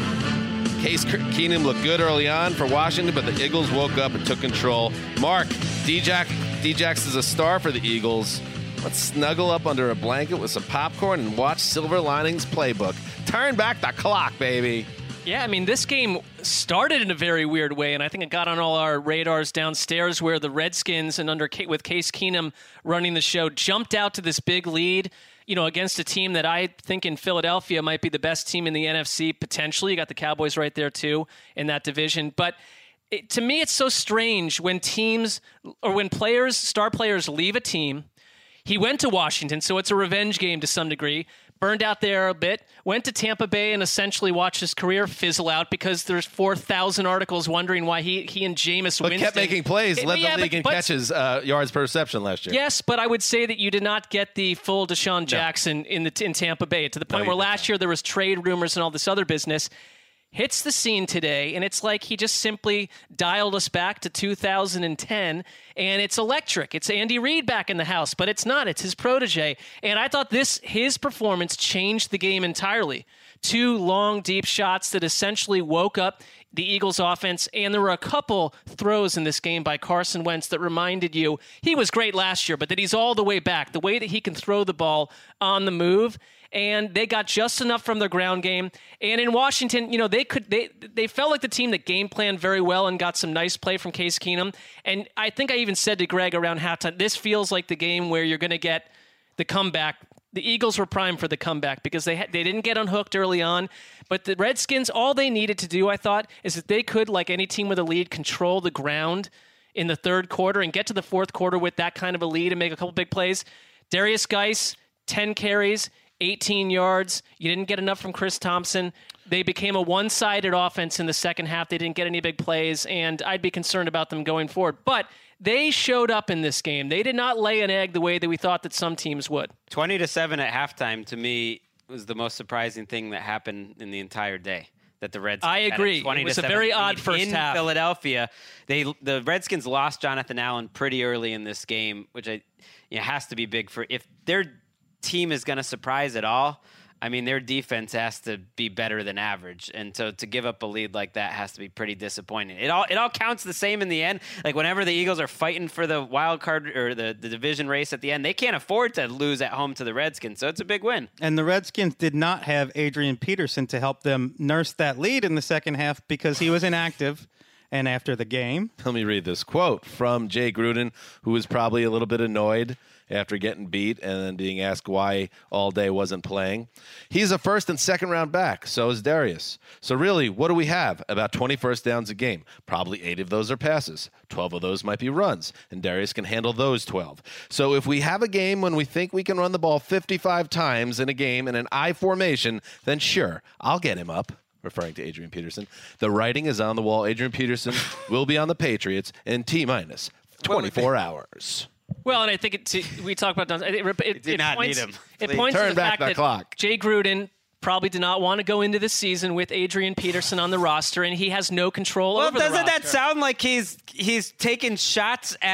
Case Keenum looked good early on for Washington, but the Eagles woke up and took control. Mark, D-Jack, D-Jax is a star for the Eagles. Let's snuggle up under a blanket with some popcorn and watch Silver Linings Playbook. Turn back the clock, baby. Yeah, I mean, this game started in a very weird way, and I think it got on all our radars downstairs where the Redskins, and under with Case Keenum running the show, jumped out to this big lead, you know, against a team that I think in Philadelphia might be the best team in the N F C, potentially. You got the Cowboys right there, too, in that division. But it, to me, it's so strange when teams, or when players, star players leave a team. He went to Washington, so it's a revenge game to some degree. Burned out there a bit, went to Tampa Bay and essentially watched his career fizzle out because there's four thousand articles wondering why he he and Jameis but Winston... kept making plays, It, led yeah, the league but, in but, catches, uh, yards per reception last year. Yes, but I would say that you did not get the full DeSean Jackson no. in the in Tampa Bay, to the point no, where last year there was trade rumors and all this other business. Hits the scene today, and it's like he just simply dialed us back to two thousand ten, and it's electric. It's Andy Reid back in the house, but it's not. It's his protege. And I thought this his performance changed the game entirely. Two long, deep shots that essentially woke up the Eagles' offense, and there were a couple throws in this game by Carson Wentz that reminded you he was great last year, but that he's all the way back. The way that he can throw the ball on the move, and they got just enough from their ground game. And in Washington, you know, they could they they felt like the team that game planned very well and got some nice play from Case Keenum. And I think I even said to Greg around halftime, this feels like the game where you're going to get the comeback. The Eagles were primed for the comeback because they ha- they didn't get unhooked early on. But the Redskins, all they needed to do, I thought, is that they could, like any team with a lead, control the ground in the third quarter and get to the fourth quarter with that kind of a lead and make a couple big plays. Darius Geis, ten carries, eighteen yards. You didn't get enough from Chris Thompson. They became a one-sided offense in the second half. They didn't get any big plays, and I'd be concerned about them going forward. But they showed up in this game. They did not lay an egg the way that we thought that some teams would. twenty to seven at halftime, to me, was the most surprising thing that happened in the entire day. That the Redskins I agree. Had a it was a very odd first in half. Philadelphia. They the Redskins lost Jonathan Allen pretty early in this game, which I, you know, has to be big for if their team is going to surprise at all. I mean, their defense has to be better than average, and so to give up a lead like that has to be pretty disappointing. It all it all counts the same in the end. Like whenever the Eagles are fighting for the wild card or the, the division race at the end, they can't afford to lose at home to the Redskins, so it's a big win. And the Redskins did not have Adrian Peterson to help them nurse that lead in the second half because he was inactive. And after the game, let me read this quote from Jay Gruden, who was probably a little bit annoyed after getting beat and then being asked why All Day wasn't playing. He's a first and second round back. So is Darius. So really, what do we have? About twenty first downs a game. Probably eight of those are passes. twelve of those might be runs. And Darius can handle those twelve. So if we have a game when we think we can run the ball fifty-five times in a game in an I formation, then sure, I'll get him up. Referring to Adrian Peterson. The writing is on the wall. Adrian Peterson will be on the Patriots in T-minus twenty-four hours. Well, and I think it, we talked about it. It, it, do it not points, need him. It Please. points Turn to the back fact the that clock. Jay Gruden probably did not want to go into the season with Adrian Peterson on the roster, and he has no control Well, over the roster. doesn't that sound like he's he's taking shots at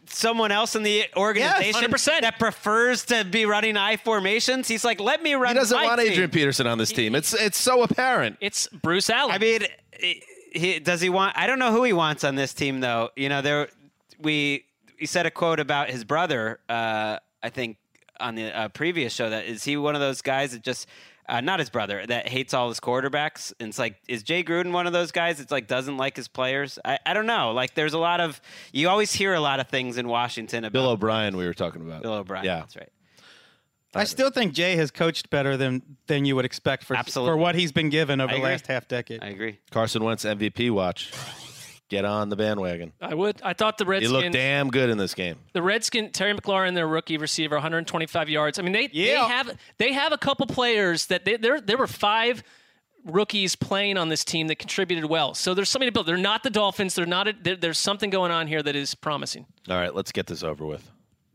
someone else in the organization one hundred percent. that prefers to be running I formations. He's like, let me run. He doesn't my want team. Adrian Peterson on this team. It's it's so apparent. It's Bruce Allen. I mean, he, does he want? I don't know who he wants on this team, though. You know, there we he said a quote about his brother. Uh, I think on the uh, previous show, that is he one of those guys that just. Uh, not his brother, that hates all his quarterbacks. And it's like, is Jay Gruden one of those guys that's like doesn't like his players? I, I don't know. Like, there's a lot of, you always hear a lot of things in Washington about Bill O'Brien we were talking about. Bill O'Brien. Yeah. That's right. I still think Jay has coached better than than you would expect for Absolutely. for what he's been given over I the agree. last half decade. I agree. Carson Wentz M V P watch. Get on the bandwagon. I would. I thought the He Redskins. looked damn good in this game. The Redskins, Terry McLaurin, their rookie receiver, one hundred twenty-five yards. I mean, they Yeah. they have they have a couple players that they, there there were five rookies playing on this team that contributed well. So there's something to build. They're not the Dolphins. They're not. A, there, there's something going on here that is promising. All right, let's get this over with.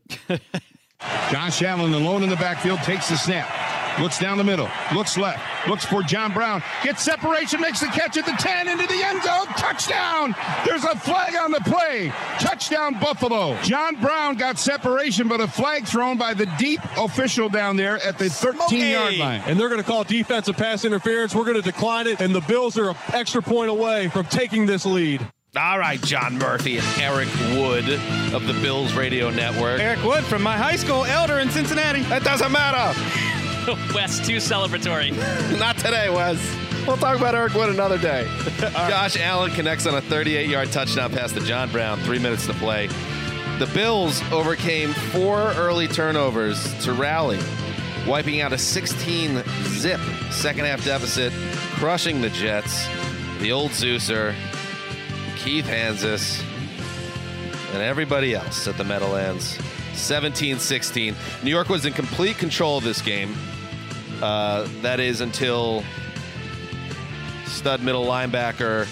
Josh Allen alone in the backfield, takes the snap, looks down the middle, looks left, looks for John Brown, gets separation, makes the catch at the ten, into the end zone, touchdown! There's a flag on the play, touchdown Buffalo. John Brown got separation, but a flag thrown by the deep official down there at the thirteen-yard line. And they're going to call defensive pass interference. We're going to decline it, and the Bills are an extra point away from taking this lead. All right, John Murphy and Eric Wood of the Bills Radio Network. Eric Wood from my high school, Elder in Cincinnati. That doesn't matter. Wes, too celebratory. Not today, Wes. We'll talk about Eric Wood another day. Josh Allen connects on a thirty-eight-yard touchdown pass to John Brown. Three minutes to play. The Bills overcame four early turnovers to rally, wiping out a sixteen-zip second-half deficit, crushing the Jets. The old Zeuser, Keith Hansis, and everybody else at the Meadowlands. seventeen sixteen. New York was in complete control of this game. Uh, that is until stud middle linebacker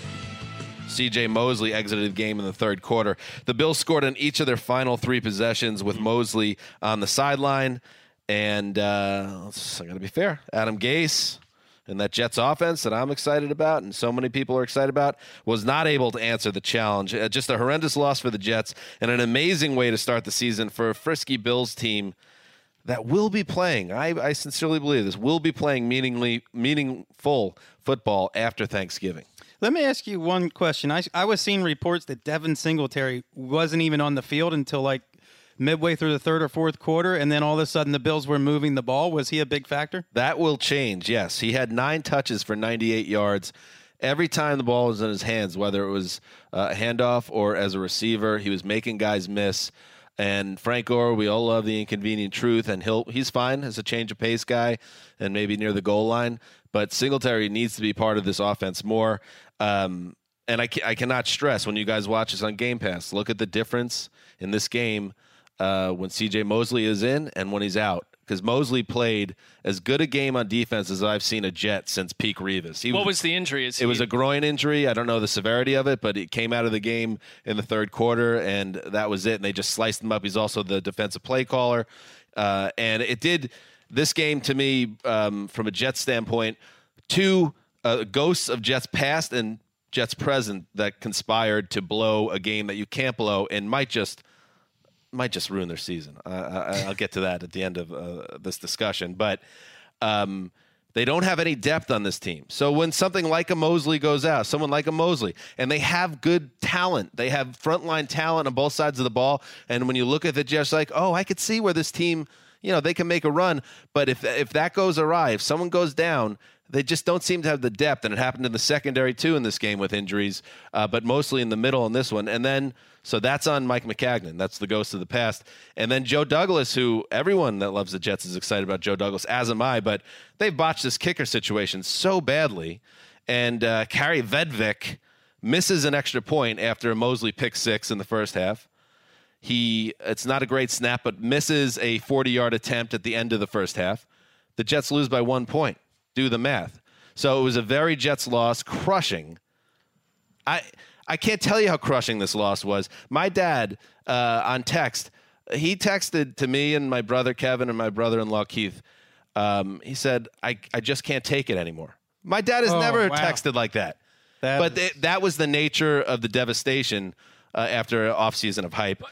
C J Mosley exited the game in the third quarter. The Bills scored on each of their final three possessions with Mosley on the sideline. And uh, I'm going to be fair. Adam Gase and that Jets offense that I'm excited about and so many people are excited about was not able to answer the challenge. Uh, just a horrendous loss for the Jets and an amazing way to start the season for a frisky Bills team that will be playing, I, I sincerely believe this, will be playing meaningly, meaningful football after Thanksgiving. Let me ask you one question. I, I was seeing reports that Devin Singletary wasn't even on the field until like midway through the third or fourth quarter, and then all of a sudden the Bills were moving the ball. Was he a big factor? That will change, yes. He had nine touches for ninety-eight yards. Every time the ball was in his hands, whether it was a handoff or as a receiver, he was making guys miss. And Frank Gore, we all love the inconvenient truth, and he'll he's fine as a change of pace guy and maybe near the goal line. But Singletary needs to be part of this offense more. Um, and I, ca- I cannot stress when you guys watch this on Game Pass, look at the difference in this game uh, when C J Mosley is in and when he's out. Because Mosley played as good a game on defense as I've seen a Jet since peak Revis. He what was, was the injury? Is it he... was a groin injury. I don't know the severity of it, but it came out of the game in the third quarter, and that was it. And they just sliced him up. He's also the defensive play caller. Uh, and it did this game to me, um, from a Jets standpoint, two uh, ghosts of Jets past and Jets present that conspired to blow a game that you can't blow and might just – might just ruin their season. Uh, I, I'll get to that at the end of uh, this discussion. But um, they don't have any depth on this team. So when something like a Mosley goes out, someone like a Mosley, and they have good talent, they have frontline talent on both sides of the ball, and when you look at it, just like, oh, I could see where this team, you know, they can make a run. But if if that goes awry, if someone goes down, they just don't seem to have the depth, and it happened in the secondary, too, in this game with injuries, uh, but mostly in the middle in this one. And then, so that's on Mike McCagnon. That's the ghost of the past. And then Joe Douglas, who everyone that loves the Jets is excited about Joe Douglas, as am I, but they've botched this kicker situation so badly. And uh, Kari Vedvik misses an extra point after Mosley pick six in the first half. He, it's not a great snap, but misses a forty-yard attempt at the end of the first half. The Jets lose by one point. Do the math. So it was a very Jets loss, crushing. I I can't tell you how crushing this loss was. My dad, uh, on text, he texted to me and my brother Kevin and my brother-in-law Keith. Um, he said, I, I just can't take it anymore. My dad has Oh, never wow. texted like that. That but is- th- that was the nature of the devastation uh, after an offseason of hype.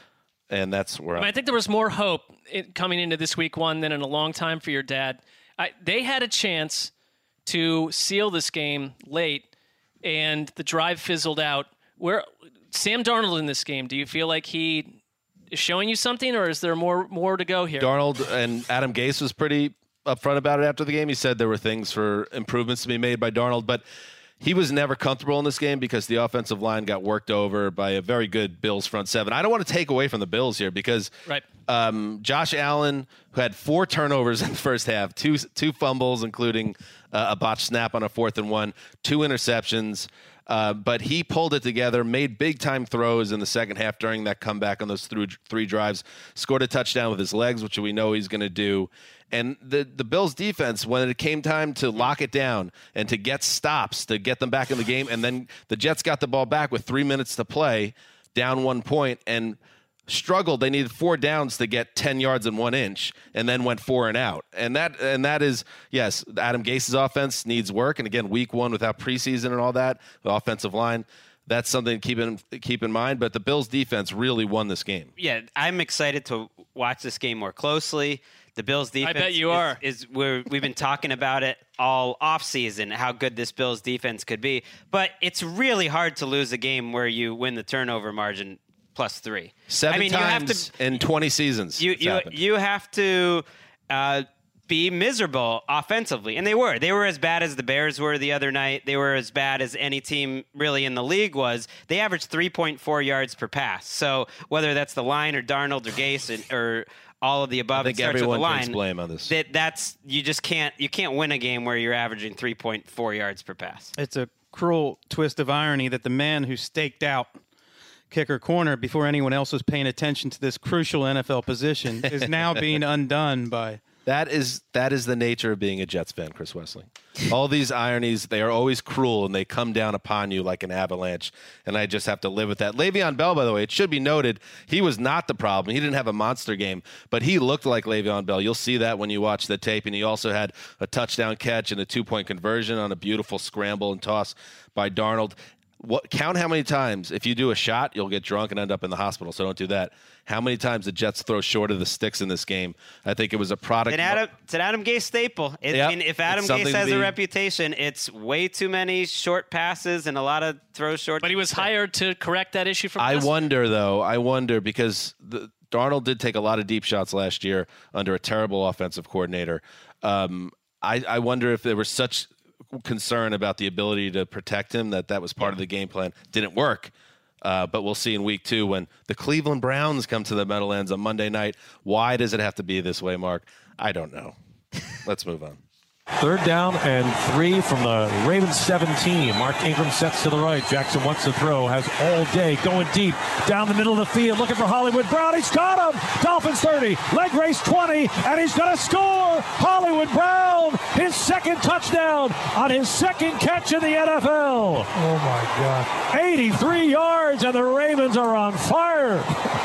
And that's where I, mean, I think there was more hope in, coming into this week one than in a long time for your dad. I, they had a chance to seal this game late, and the drive fizzled out. Where Sam Darnold in this game, do you feel like he is showing you something, or is there more more to go here? Darnold and Adam Gase was pretty upfront about it after the game. He said there were things for improvements to be made by Darnold, but he was never comfortable in this game because the offensive line got worked over by a very good Bills front seven. I don't want to take away from the Bills here because right. um, Josh Allen, who had four turnovers in the first half, two two fumbles, including uh, a botched snap on a fourth and one, two interceptions, uh, but he pulled it together, made big-time throws in the second half during that comeback on those th- three drives, scored a touchdown with his legs, which we know he's going to do. And the, the Bills' defense, when it came time to lock it down and to get stops, to get them back in the game, and then the Jets got the ball back with three minutes to play, down one point, and struggled. They needed four downs to get ten yards and one inch, and then went four and out. And that and that is, yes, Adam Gase's offense needs work. And again, week one without preseason and all that, the offensive line, that's something to keep in, keep in mind. But the Bills' defense really won this game. Yeah, I'm excited to watch this game more closely. The Bills' defense I bet you is, are. is we're, we've been talking about it all offseason, how good this Bills' defense could be. But it's really hard to lose a game where you win the turnover margin plus three. Seven I mean, times you have to, in twenty seasons. You you, you have to uh, be miserable offensively. And they were. They were as bad as the Bears were the other night. They were as bad as any team really in the league was. They averaged three point four yards per pass. So whether that's the line or Darnold or Gase and, or all of the above, I think it starts everyone with the line. takes blame on this. That, that's you just can't you can't win a game where you're averaging three point four yards per pass. It's a cruel twist of irony that the man who staked out kicker corner before anyone else was paying attention to this crucial N F L position is now being undone by. That is that is the nature of being a Jets fan, Chris Wesley. All these ironies, they are always cruel, and they come down upon you like an avalanche, and I just have to live with that. Le'Veon Bell, by the way, it should be noted, he was not the problem. He didn't have a monster game, but he looked like Le'Veon Bell. You'll see that when you watch the tape, and he also had a touchdown catch and a two-point conversion on a beautiful scramble and toss by Darnold. What, count how many times, if you do a shot, you'll get drunk and end up in the hospital, so don't do that. How many times the Jets throw short of the sticks in this game? I think it was a product. It's an Adam, it's an Adam Gase staple. It, Yep. I mean, if Adam Gase has a reputation, it's way too many short passes and a lot of throw short. But he was hired to correct that issue from I last wonder, though, I wonder, because the, Darnold did take a lot of deep shots last year under a terrible offensive coordinator. Um, I, I wonder if there was such concern about the ability to protect him that that was part of the game plan. Didn't work. Uh, but we'll see in week two when the Cleveland Browns come to the Meadowlands on Monday night. Why does it have to be this way, Mark? I don't know. Let's move on. Third down and three from the Ravens seventeen. Mark Ingram sets to the right. Jackson wants to throw. Has all day. Going deep. Down the middle of the field. Looking for Hollywood Brown. He's got him. Dolphins thirty. Leg race twenty. And he's going to score. Hollywood Brown. His second touchdown on his second catch in the N F L. Oh, my God. eighty-three yards, and the Ravens are on fire.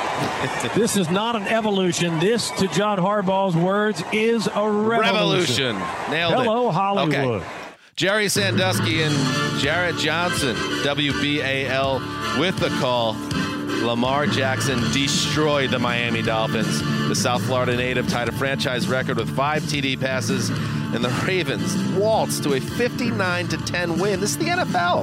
This is not an evolution. This, to John Harbaugh's words, is a revolution. Revolution. Nailed it. Hello, Hollywood. Okay. Jerry Sandusky and Jarrett Johnson, W B A L, with the call. Lamar Jackson destroyed the Miami Dolphins. The South Florida native tied a franchise record with five T D passes, and the Ravens waltzed to a fifty-nine to ten win. This is the N F L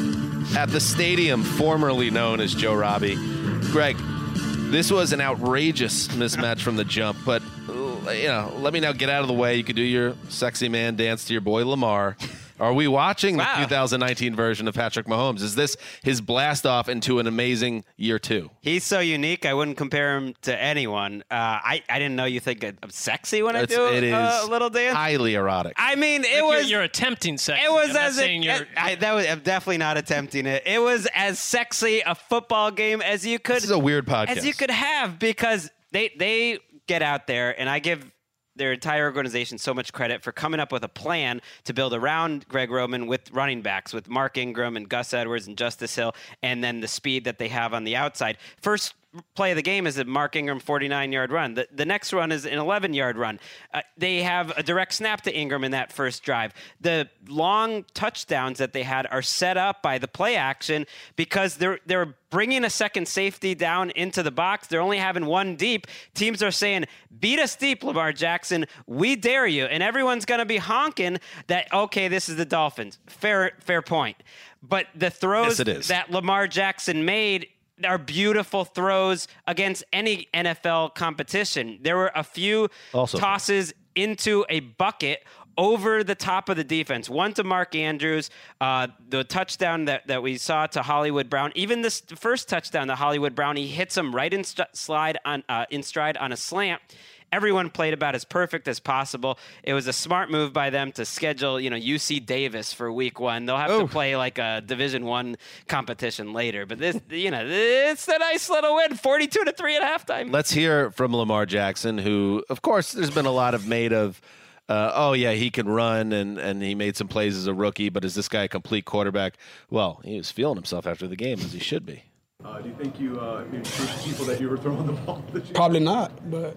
at the stadium formerly known as Joe Robbie. Greg, this was an outrageous mismatch from the jump, but you know, let me now get out of the way. You can do your sexy man dance to your boy Lamar. Are we watching the Wow. two thousand nineteen version of Patrick Mahomes? Is this his blast off into an amazing year two? He's so unique. I wouldn't compare him to anyone. Uh, I I didn't know you think of sexy when I It's- do it is uh, a little dance. highly erotic. I mean, it Like was. you're, you're attempting sex. It was I'm not as saying a, you're. I, that was I'm definitely not attempting it. It was as sexy a football game as you could. This is a weird podcast. As you could have, because they they get out there, and I give their entire organization so much credit for coming up with a plan to build around Greg Roman with running backs, with Mark Ingram and Gus Edwards and Justice Hill, and then the speed that they have on the outside. First play of the game is a Mark Ingram forty-nine-yard run. The, the next run is an eleven-yard run. Uh, they have a direct snap to Ingram in that first drive. The long touchdowns that they had are set up by the play action because they're they're bringing a second safety down into the box. They're only having one deep. Teams are saying, beat us deep, Lamar Jackson. We dare you. And everyone's going to be honking that, okay, this is the Dolphins. Fair, fair point. But the throws Yes, that Lamar Jackson made are beautiful throws against any N F L competition. There were a few Also. tosses into a bucket over the top of the defense. One to Mark Andrews, uh, the touchdown that, that we saw to Hollywood Brown. Even this first touchdown to Hollywood Brown, he hits him right in, st- slide on, uh, in stride on a slant. Everyone played about as perfect as possible. It was a smart move by them to schedule, you know, U C Davis for week one. They'll have Ooh. to play like a Division One competition later. But this, you know, it's a nice little win, forty-two to three at halftime. Let's hear from Lamar Jackson, who, of course, there's been a lot of made of, uh, oh, yeah, he can run, and, and he made some plays as a rookie, but is this guy a complete quarterback? Well, he was feeling himself after the game, as he should be. Uh, do you think you uh, improved people that you were throwing the ball? Probably not, but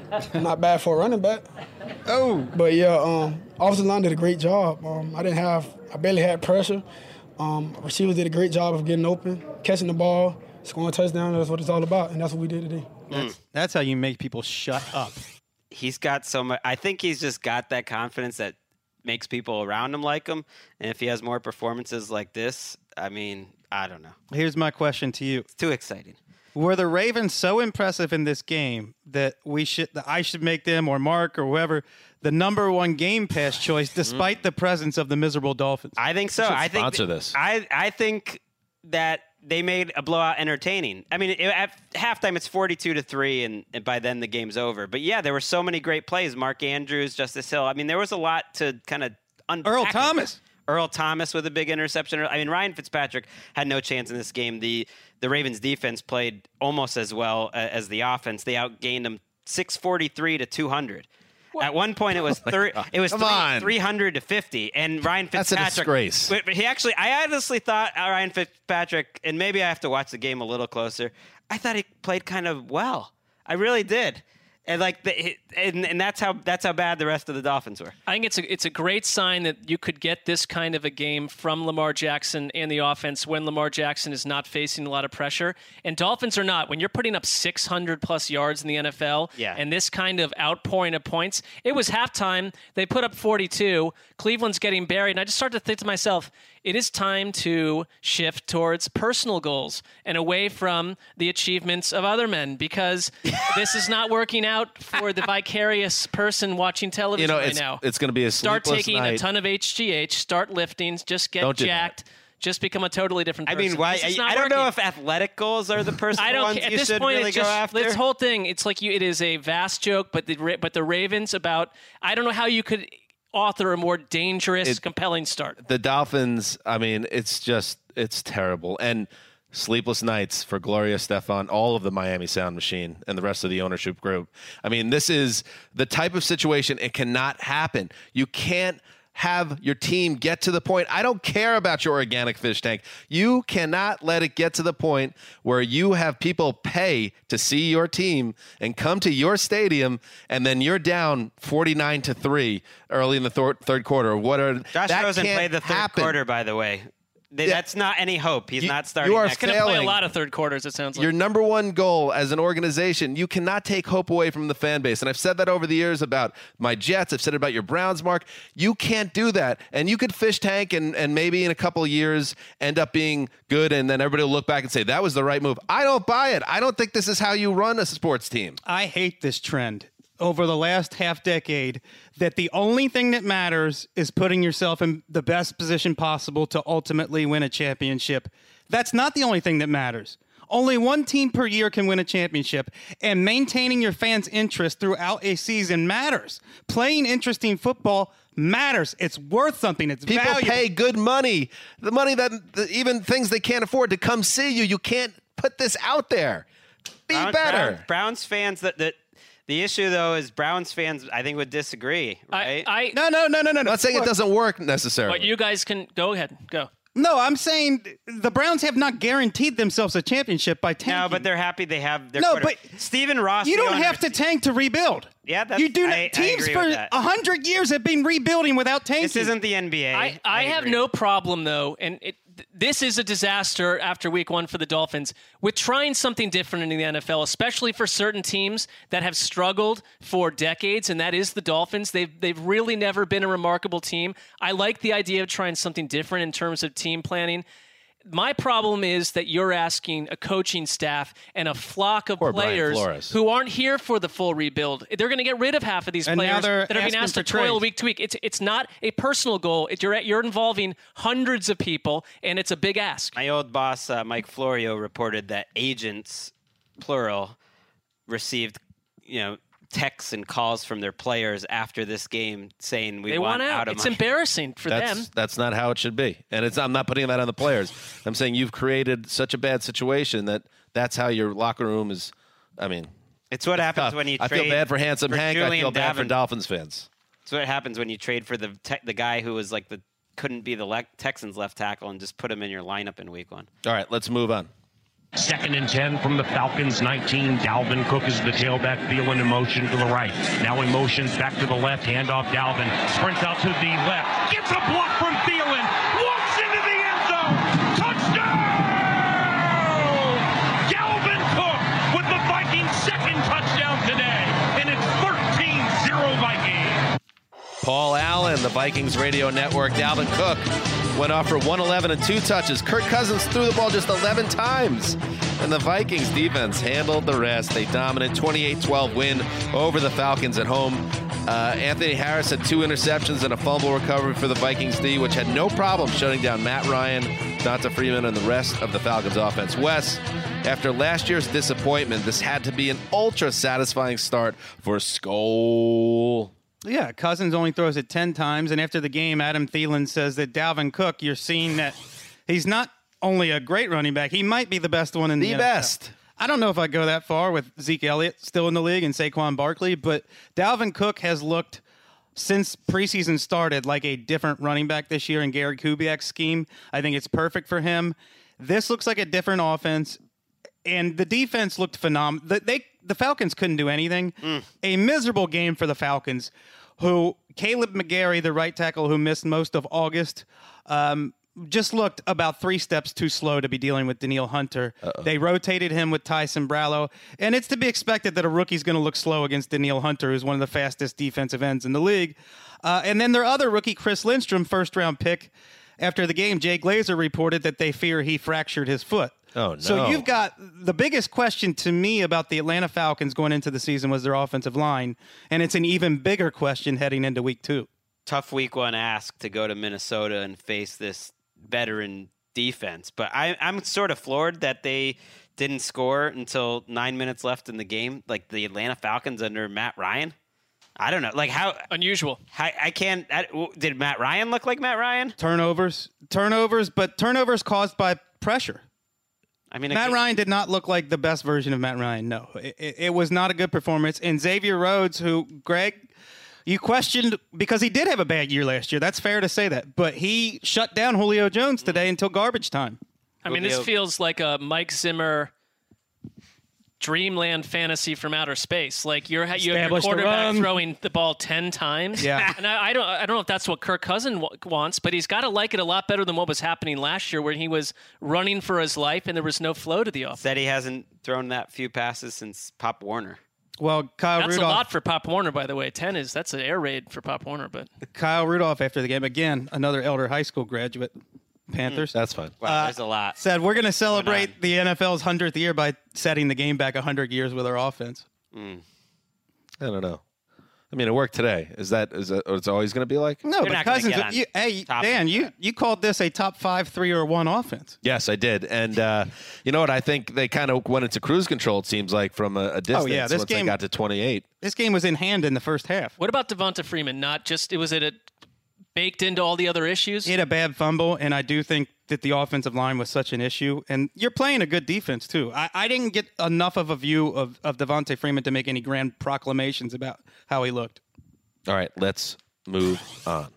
not bad for a running back. Oh, but yeah, um, offensive line did a great job. Um, I didn't have, I barely had pressure. Um, receivers did a great job of getting open, catching the ball, scoring a touchdown. That's what it's all about, and that's what we did today. That's, that's how you make people shut up. He's got so much. I think he's just got that confidence that makes people around him like him. And if he has more performances like this, I mean, I don't know. Here's my question to you. It's too exciting. Were the Ravens so impressive in this game that we should, that I should make them or Mark or whoever the number one Game Pass choice, despite mm-hmm. the presence of the miserable Dolphins? I think so. I think sponsor th- this. I I think that they made a blowout entertaining. I mean, it, at halftime it's forty-two to three, and, and by then the game's over. But yeah, there were so many great plays. Mark Andrews, Justice Hill. I mean, there was a lot to kind of unpack. Earl Thomas. Earl Thomas with a big interception. I mean, Ryan Fitzpatrick had no chance in this game. The the Ravens defense played almost as well as the offense. They outgained them six forty-three to two hundred. What? At one point, it was oh thir- it was Come three, on. three hundred to fifty, and Ryan Fitzpatrick. That's a disgrace. But he actually, I honestly thought Ryan Fitzpatrick, and maybe I have to watch the game a little closer. I thought he played kind of well. I really did. And like, the, and, and that's how that's how bad the rest of the Dolphins were. I think it's a it's a great sign that you could get this kind of a game from Lamar Jackson and the offense when Lamar Jackson is not facing a lot of pressure. And Dolphins are not. When you're putting up six hundred plus yards in the N F L, yeah. and this kind of outpouring of points, it was halftime. They put up forty-two. Cleveland's getting buried, and I just started to think to myself, it is time to shift towards personal goals and away from the achievements of other men, because this is not working out for the vicarious person watching television You know, right it's, now. it's going to be a Start sleepless taking night. a ton of H G H, start lifting, just get Don't do jacked, just become a totally different I person. mean, why? This is I, not I don't know working. if athletic goals are the personal I don't ones ca- at you this should point, really it's go just, after. this whole thing, it's like you, it is a vast joke, but the Ra- but the Ravens about, I don't know how you could author a more dangerous, It- compelling start. The Dolphins, I mean, it's just, it's terrible. And sleepless nights for Gloria Estefan, all of the Miami Sound Machine, and the rest of the ownership group. I mean, this is the type of situation, it cannot happen. You can't have your team get to the point. I don't care about your organic fish tank. You cannot let it get to the point where you have people pay to see your team and come to your stadium, and then you're down forty-nine to three early in the th- third quarter. What are Josh that Rosen can't played the third happen. quarter, by the way. They, Yeah. That's not any hope. He's You- not starting. you are next Going to play a failing. lot of third quarters, it sounds like. Your number one goal as an organization, you cannot take hope away from the fan base. And I've said that over the years about my Jets. I've said it about your Browns, Mark. You can't do that. And you could fish tank and, and maybe in a couple of years end up being good, and then everybody will look back and say, that was the right move. I don't buy it. I don't think this is how you run a sports team. I hate this trend over the last half decade that the only thing that matters is putting yourself in the best position possible to ultimately win a championship. That's not the only thing that matters. Only one team per year can win a championship, and maintaining your fans' interest throughout a season matters. Playing interesting football matters. It's worth something. It's People valuable. pay good money, the money that the, even things they can't afford to come see you. You can't put this out there. Be Brown- better. Brown- Browns fans that that. The issue, though, is Browns fans, I think, would disagree, right? I, I No, no, no, no, no. I'm not saying it doesn't work necessarily. But you guys can go ahead, go. No, I'm saying the Browns have not guaranteed themselves a championship by tanking. No, but they're happy they have their No, quarter- but Stephen Ross. You the don't owner- have to tank to rebuild. Yeah, that's You do not. I, I teams agree for with that. a hundred years have been rebuilding without tanking. This isn't the N B A. I, I have agree. no problem, though, and it, th- this is a disaster after week one for the Dolphins, with trying something different in the N F L, especially for certain teams that have struggled for decades, and that is the Dolphins. They've, they've really never been a remarkable team. I like the idea of trying something different in terms of team planning. My problem is that you're asking a coaching staff and a flock of Or Brian players Flores. who aren't here for the full rebuild. They're going to get rid of half of these And now players they're that are being asking asked to for toil trades. week to week. It's it's not a personal goal. It, you're you're involving hundreds of people, and it's a big ask. My old boss, uh, Mike Florio, reported that agents, plural, received, you know, texts and calls from their players after this game saying we They want, want out. out of It's money. embarrassing for That's them. that's not how it should be, and it's I'm not putting that on the players. I'm saying you've created such a bad situation that that's how your locker room is. I mean, It's what happens tough. when you I trade. feel bad for handsome for Hank. I Julian feel bad for Davin- Dolphins fans. It's what happens when you trade for the te- the guy who was like the couldn't be the le- Texans left tackle and just put him in your lineup in week one. All right, let's move on. Second and ten from the Falcons, nineteen. Dalvin Cook is the tailback, Thielen in motion to the right. Now in motion, back to the left, handoff Dalvin. Sprints out to the left. Gets a block from Thielen. Walks into the end zone. Touchdown! Dalvin Cook with the Vikings' second touchdown today. And it's thirteen zero Vikings. Paul Allen, the Vikings radio network. Dalvin Cook went off for one eleven and two touches. Kirk Cousins threw the ball just eleven times. And the Vikings defense handled the rest. A dominant twenty-eight twelve win over the Falcons at home. Uh, Anthony Harris had two interceptions and a fumble recovery for the Vikings D, which had no problem shutting down Matt Ryan, Donta Freeman, and the rest of the Falcons offense. Wes, after last year's disappointment, this had to be an ultra satisfying start for Skol. Yeah, Cousins only throws it ten times, and after the game, Adam Thielen says that Dalvin Cook, you're seeing that he's not only a great running back, he might be the best one in the, The N F L. best. I don't know if I go that far with Zeke Elliott still in the league and Saquon Barkley, but Dalvin Cook has looked, since preseason started, like a different running back this year in Gary Kubiak's scheme. I think it's perfect for him. This looks like a different offense, and the defense looked phenomenal. The, they, the Falcons couldn't do anything. Mm. A miserable game for the Falcons, who Caleb McGarry, the right tackle who missed most of August, um, just looked about three steps too slow to be dealing with Danielle Hunter. Uh-oh. They rotated him with Tyson Brallow, and it's to be expected that a rookie's going to look slow against Danielle Hunter, who's one of the fastest defensive ends in the league. Uh, and then their other rookie, Chris Lindstrom, first-round pick. After the game, Jay Glazer reported that they fear he fractured his foot. Oh, no. So you've got the biggest question to me about the Atlanta Falcons going into the season was their offensive line, and it's an even bigger question heading into week two. Tough week one ask to go to Minnesota and face this veteran defense, but I, I'm sort of floored that they didn't score until nine minutes left in the game, like the Atlanta Falcons under Matt Ryan. I don't know, like how unusual. I, I can't. I, did Matt Ryan look like Matt Ryan? Turnovers, turnovers, but turnovers caused by pressure. I mean, Matt again- Ryan did not look like the best version of Matt Ryan. No, it, it, it was not a good performance. And Xavier Rhodes, who, Greg, you questioned because he did have a bad year last year. That's fair to say that. But he shut down Julio Jones today until garbage time. I mean, this feels like a Mike Zimmer dreamland fantasy from outer space. Like you're you have your Establish the quarterback run. throwing the ball ten times. Yeah. and I, I don't I don't know if that's what Kirk Cousins w- wants, but he's got to like it a lot better than what was happening last year, where he was running for his life and there was no flow to the offense. Said he hasn't thrown that few passes since Pop Warner. Well, Kyle That's Rudolph. a lot for Pop Warner, by the way. Ten is that's an air raid for Pop Warner, but Kyle Rudolph after the game, again, another Elder High School graduate, Panthers. That's fine. Wow, Uh, there's a lot. Said we're going to celebrate on. the N F L's hundredth year by setting the game back one hundred years with our offense. Mm. I don't know. I mean, it worked today. Is that is that what it's always going to be like? No, They're but not gonna Cousins, get on you, hey, top Dan, of you, that. you called this a top five, three, or one offense. Yes, I did. And uh, you know what? I think they kind of went into cruise control, it seems like, from a, a distance Oh, yeah, this once they game- got to twenty-eight. This game was in hand in the first half. what about Devonta Freeman? Not just it was it a, baked into all the other issues? He had a bad fumble, and I do think that the offensive line was such an issue. And you're playing a good defense, too. I, I didn't get enough of a view of, of Devontae Freeman to make any grand proclamations about how he looked. All right, let's move on.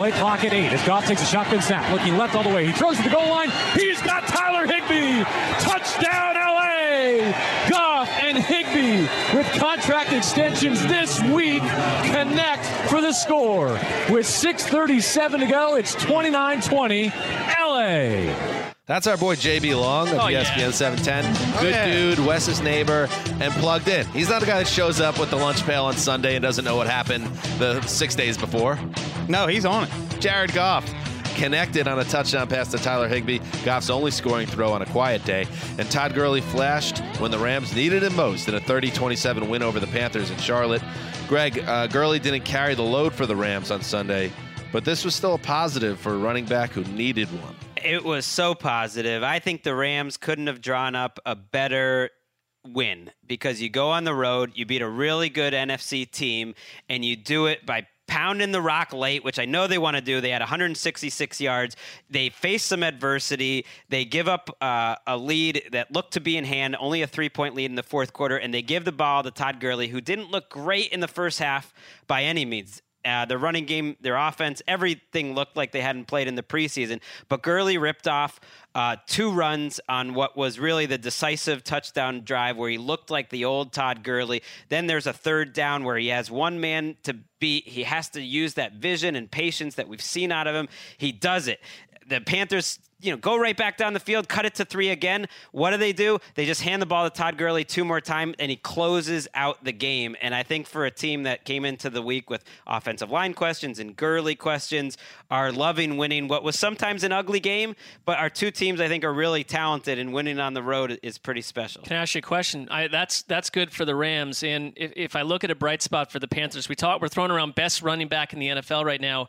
Play clock at eight as Goff takes a shotgun snap, looking left all the way. He throws to the goal line. He's got Tyler Higbee. Touchdown, L A! Goff and Higbee with contract extensions this week connect for the score. With six thirty-seven to go, it's twenty-nine twenty, L A. That's our boy J B Long of Oh, E S P N yeah. seven ten. Good Oh, yeah. dude, Wes's neighbor, and plugged in. He's not a guy that shows up with the lunch pail on Sunday and doesn't know what happened the six days before. No, he's on it. Jared Goff connected on a touchdown pass to Tyler Higbee. Goff's only scoring throw on a quiet day. And Todd Gurley flashed when the Rams needed him most in a thirty twenty-seven win over the Panthers in Charlotte. Greg, uh, Gurley didn't carry the load for the Rams on Sunday, but this was still a positive for a running back who needed one. It was so positive. I think the Rams couldn't have drawn up a better win because you go on the road, you beat a really good N F C team, and you do it by pounding the rock late, which I know they want to do. They had one hundred sixty-six yards. They faced some adversity. They give up uh, a lead that looked to be in hand, only a three-point lead in the fourth quarter, and they give the ball to Todd Gurley, who didn't look great in the first half by any means. Uh, the running game, their offense, everything looked like they hadn't played in the preseason. But Gurley ripped off uh, two runs on what was really the decisive touchdown drive where he looked like the old Todd Gurley. Then there's a third down where he has one man to beat. He has to use that vision and patience that we've seen out of him. He does it. The Panthers, you know, go right back down the field, cut it to three again. What do they do? They just hand the ball to Todd Gurley two more times, and he closes out the game. And I think for a team that came into the week with offensive line questions and Gurley questions, are loving winning what was sometimes an ugly game, but our two teams, I think, are really talented, and winning on the road is pretty special. Can I ask you a question? I, that's that's good for the Rams. And if, if I look at a bright spot for the Panthers, we talk, we're throwing around best running back in the N F L right now.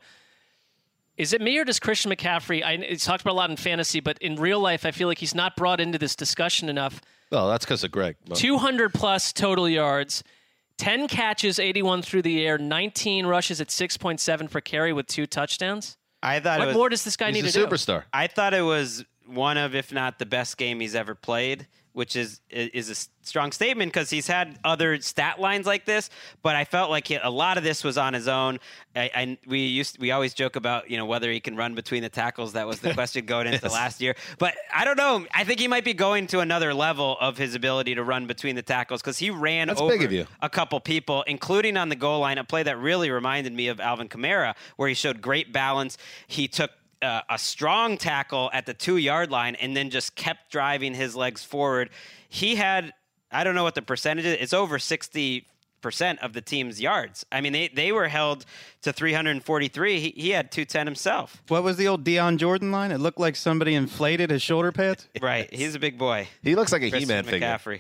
Is it me or does Christian McCaffrey, I, it's talked about a lot in fantasy, but in real life, I feel like he's not brought into this discussion enough. Well, that's because of Greg. two hundred plus total yards, ten catches, eighty-one through the air, nineteen rushes at six point seven per carry with two touchdowns. I thought what it was, more does this guy He's need a to do? superstar. I thought it was one of, if not the best game he's ever played, which is is a strong statement because he's had other stat lines like this, but I felt like he, a lot of this was on his own. I, I we used we always joke about, you know, whether he can run between the tackles. That was the question going into Yes. last year, but I don't know. I think he might be going to another level of his ability to run between the tackles because he ran That's over big of you. a couple people, including on the goal line, a play that really reminded me of Alvin Kamara, where he showed great balance. He took Uh, a strong tackle at the two-yard line and then just kept driving his legs forward. He had, I don't know what the percentage is, it's over sixty percent of the team's yards. I mean, they, they were held to three hundred forty-three. He, he had two ten himself. What was the old Deion Jordan line? It looked like somebody inflated his shoulder pads. Right. He's a big boy. He looks like a Christian He-Man figure. McCaffrey.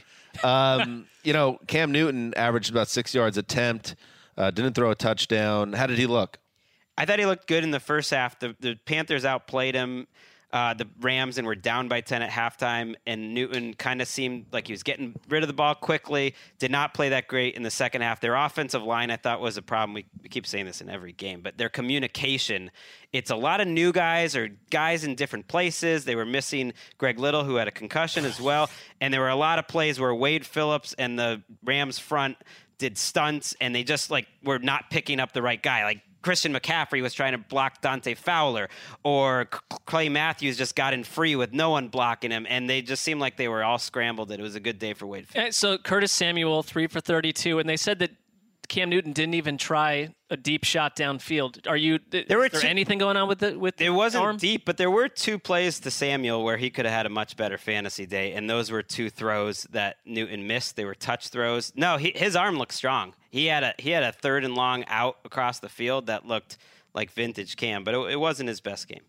Um, you know, Cam Newton averaged about six yards attempt, uh, didn't throw a touchdown. How did he look? I thought he looked good in the first half. The, the Panthers outplayed him, uh, the Rams, and were down by ten at halftime. And Newton kind of seemed like he was getting rid of the ball quickly, did not play that great in the second half. Their offensive line, I thought, was a problem. We, we keep saying this in every game, but their communication, it's a lot of new guys or guys in different places. They were missing Greg Little, who had a concussion as well. And there were a lot of plays where Wade Phillips and the Rams front did stunts, and they just like were not picking up the right guy. Like, Christian McCaffrey was trying to block Dante Fowler, or Clay Matthews just got in free with no one blocking him, and they just seemed like they were all scrambled. That it was a good day for Wade Phillips. So Curtis Samuel, three for thirty-two, and they said that Cam Newton didn't even try a deep shot downfield. Are you? There were is there two, anything going on with the with the It wasn't arm? deep, but there were two plays to Samuel where he could have had a much better fantasy day, and those were two throws that Newton missed. They were touch throws. No, he, his arm looked strong. He had a he had a third and long out across the field that looked like vintage Cam, but it, it wasn't his best game.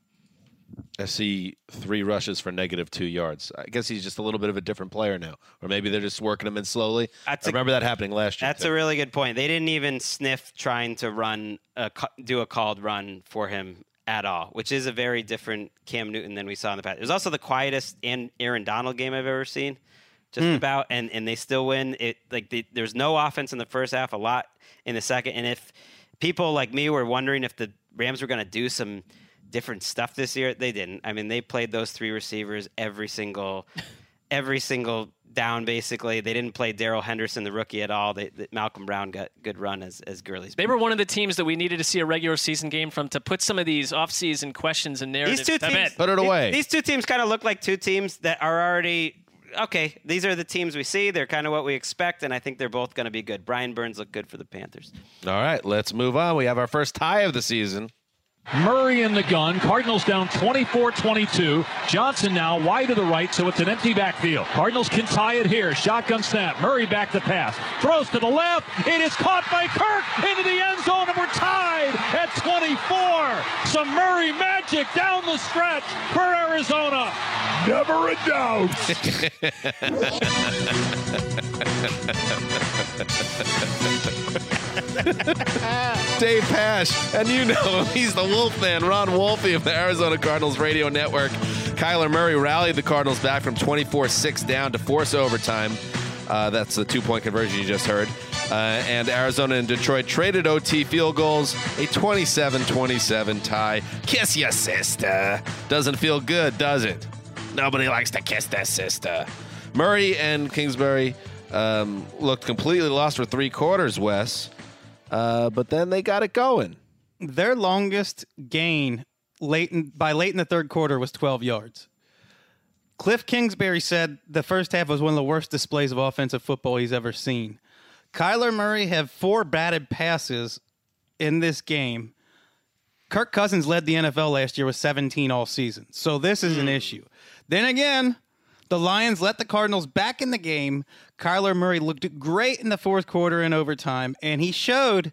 I see three rushes for negative two yards. I guess he's just a little bit of a different player now. Or maybe they're just working him in slowly. That's I a- remember that happening last year. That's too. a really good point. They didn't even sniff trying to run, a, do a called run for him at all, which is a very different Cam Newton than we saw in the past. It was also the quietest Aaron Donald game I've ever seen, just Mm. about, and, and they still win. It like the, there's no offense in the first half, a lot in the second. And if people like me were wondering if the Rams were going to do some different stuff this year, they didn't. I mean, they played those three receivers every single every single down, basically. They didn't play Darrell Henderson, the rookie, at all. They, they, Malcolm Brown got good run as, as Gurley's. They were one of the teams that we needed to see a regular season game from to put some of these offseason questions and narratives. These two teams, put it away. These, these two teams kind of look like two teams that are already, okay, these are the teams we see. They're kind of what we expect, and I think they're both going to be good. Brian Burns looked good for the Panthers. All right, let's move on. We have our first tie of the season. Murray in the gun. Cardinals down twenty-four twenty-two. Johnson now wide to the right, so it's an empty backfield. Cardinals can tie it here. Shotgun snap. Murray back to pass. Throws to the left. It is caught by Kirk into the end zone, and we're tied at twenty-four. Some Murray magic down the stretch for Arizona. Never a doubt. Dave Pasch, and you know him. He's the Wolfman, Ron Wolfe of the Arizona Cardinals radio network. Kyler Murray rallied the Cardinals back from twenty-four six down to force overtime. Uh, that's the two-point conversion you just heard. Uh, and Arizona and Detroit traded O T field goals. A twenty-seven twenty-seven tie. Kiss your sister. Doesn't feel good, does it? Nobody likes to kiss their sister. Murray and Kingsbury um, looked completely lost for three quarters, Wes. Uh, but then they got it going. Their longest gain late in, by late in the third quarter was twelve yards. Cliff Kingsbury said the first half was one of the worst displays of offensive football he's ever seen. Kyler Murray had four batted passes in this game. Kirk Cousins led the N F L last year with seventeen all season. So this is an issue. Then again, the Lions let the Cardinals back in the game. Kyler Murray looked great in the fourth quarter and overtime, and he showed,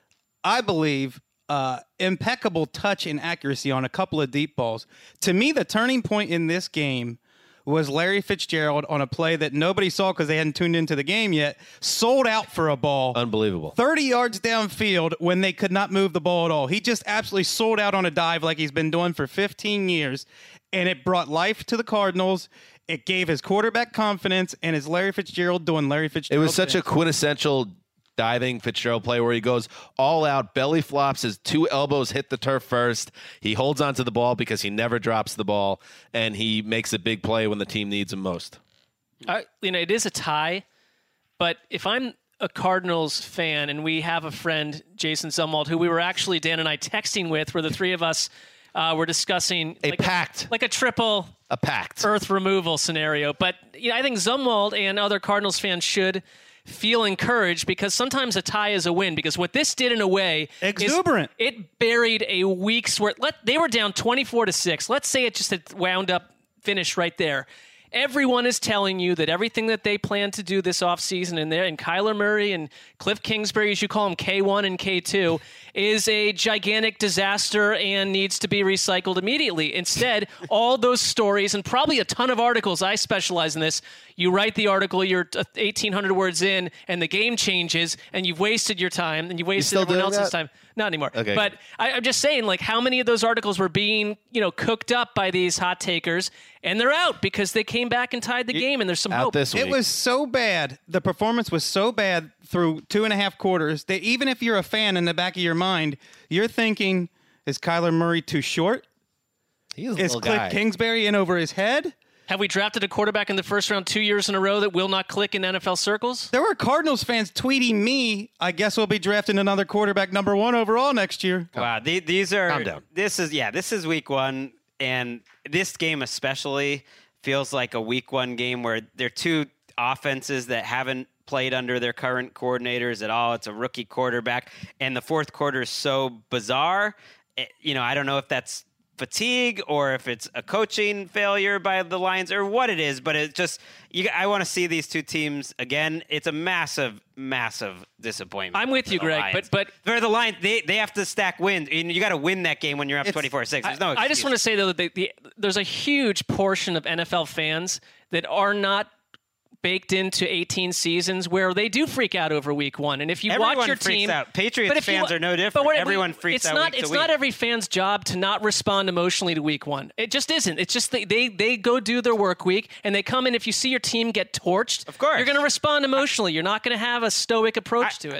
I believe, uh, impeccable touch and accuracy on a couple of deep balls. To me, the turning point in this game was Larry Fitzgerald on a play that nobody saw because they hadn't tuned into the game yet, sold out for a ball. Unbelievable. thirty yards downfield when they could not move the ball at all. He just absolutely sold out on a dive like he's been doing for fifteen years, and it brought life to the Cardinals. It gave his quarterback confidence, and it's Larry Fitzgerald doing Larry Fitzgerald. It was such a quintessential diving Fitzgerald play where he goes all out, belly flops, his two elbows hit the turf first. He holds onto the ball because he never drops the ball, and he makes a big play when the team needs him most. Uh, you know, it is a tie, but if I'm a Cardinals fan and we have a friend, Jason Zumwalt, who we were actually, Dan and I, texting with, where the three of us uh, were discussing a like pact, a, like a triple a pact earth removal scenario. But you know, I think Zumwalt and other Cardinals fans should feel encouraged because sometimes a tie is a win. Because what this did in a way, exuberant, is it buried a week's worth. Let they were down twenty-four to six. Let's say it just had wound up, finished right there. Everyone is telling you that everything that they plan to do this offseason and there, and Kyler Murray and Cliff Kingsbury, as you call him, K one and K two, is a gigantic disaster and needs to be recycled immediately. Instead, all those stories and probably a ton of articles, I specialize in this, you write the article, you're eighteen hundred words in, and the game changes, and you've wasted your time, and you've wasted you everyone else's that? time. Not anymore. Okay. But I, I'm just saying, like, how many of those articles were being, you know, cooked up by these hot takers, and they're out because they came back and tied the game, and there's some out hope. this week. It was so bad. The performance was so bad through two and a half quarters that even if you're a fan in the back of your mind, you're thinking, is Kyler Murray too short? He's a Is little Cliff guy. Kingsbury in over his head? Have we drafted a quarterback in the first round two years in a row that will not click in N F L circles? There were Cardinals fans tweeting me, I guess we'll be drafting another quarterback number one overall next year. Wow, the, these are Calm down. This is yeah, this is week one, and this game especially feels like a week one game where they're two offenses that haven't played under their current coordinators at all. It's a rookie quarterback, and the fourth quarter is so bizarre. It, you know, I don't know if that's fatigue or if it's a coaching failure by the Lions or what it is, but it just you, I want to see these two teams again. It's a massive, massive disappointment. I'm with you, Greg, Lions. but but for the Lions, they they have to stack wins, and you got to win that game when you're up twenty-four six. There's no I, I just want to say though that the, the, there's a huge portion of N F L fans that are not baked into eighteen seasons where they do freak out over week one. And if you Everyone watch your freaks team, out. Patriots but if fans you, are no different. But what, Everyone we, freaks it's out not, week to It's week. not every fan's job to not respond emotionally to week one. It just isn't. It's just they, they they go do their work week and they come in. If you see your team get torched, of course, you're going to respond emotionally. You're not going to have a stoic approach I, to it.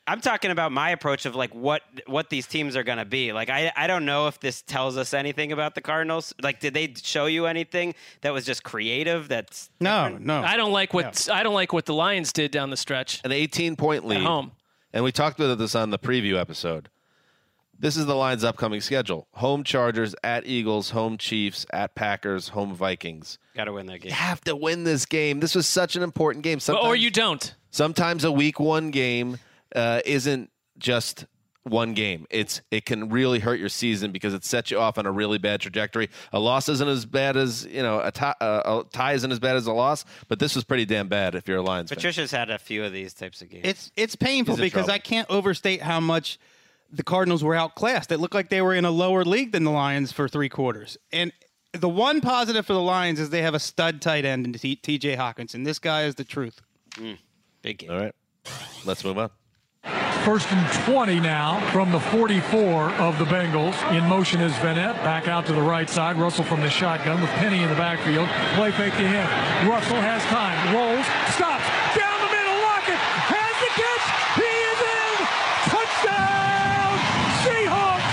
I'm talking about my approach of like what what these teams are going to be. Like I I don't know if this tells us anything about the Cardinals. Like did they show you anything that was just creative? That's no, different? no. I don't like what I don't like what the Lions did down the stretch. An eighteen point lead at home. And we talked about this on the preview episode. This is the Lions' upcoming schedule. Home Chargers, at Eagles, home Chiefs, at Packers, home Vikings. Got to win that game. You have to win this game. This was such an important game. Sometimes, or you don't. Sometimes a week one game uh, isn't just one game. It's It can really hurt your season because it sets you off on a really bad trajectory. A loss isn't as bad as, you know, a tie, uh, a tie isn't as bad as a loss, but this was pretty damn bad if you're a Lions fan. Patricia's had a few of these types of games. It's, it's painful He's in because trouble. I can't overstate how much the Cardinals were outclassed. It looked like they were in a lower league than the Lions for three quarters. And the one positive for the Lions is they have a stud tight end in T J Hockenson. This guy is the truth. Mm, big game. All right. Let's move on. First and twenty now from the forty-four of the Bengals. In motion is Vanette. Back out to the right side. Russell from the shotgun with Penny in the backfield. Play fake to him. Russell has time. Rolls. Stops. Down the middle. Lockett has the catch. He is in. Touchdown. Seahawks.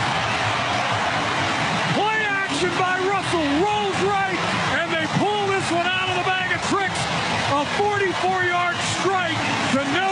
Play action by Russell. Rolls right. And they pull this one out of the bag of tricks. A forty-four yard strike to Noe.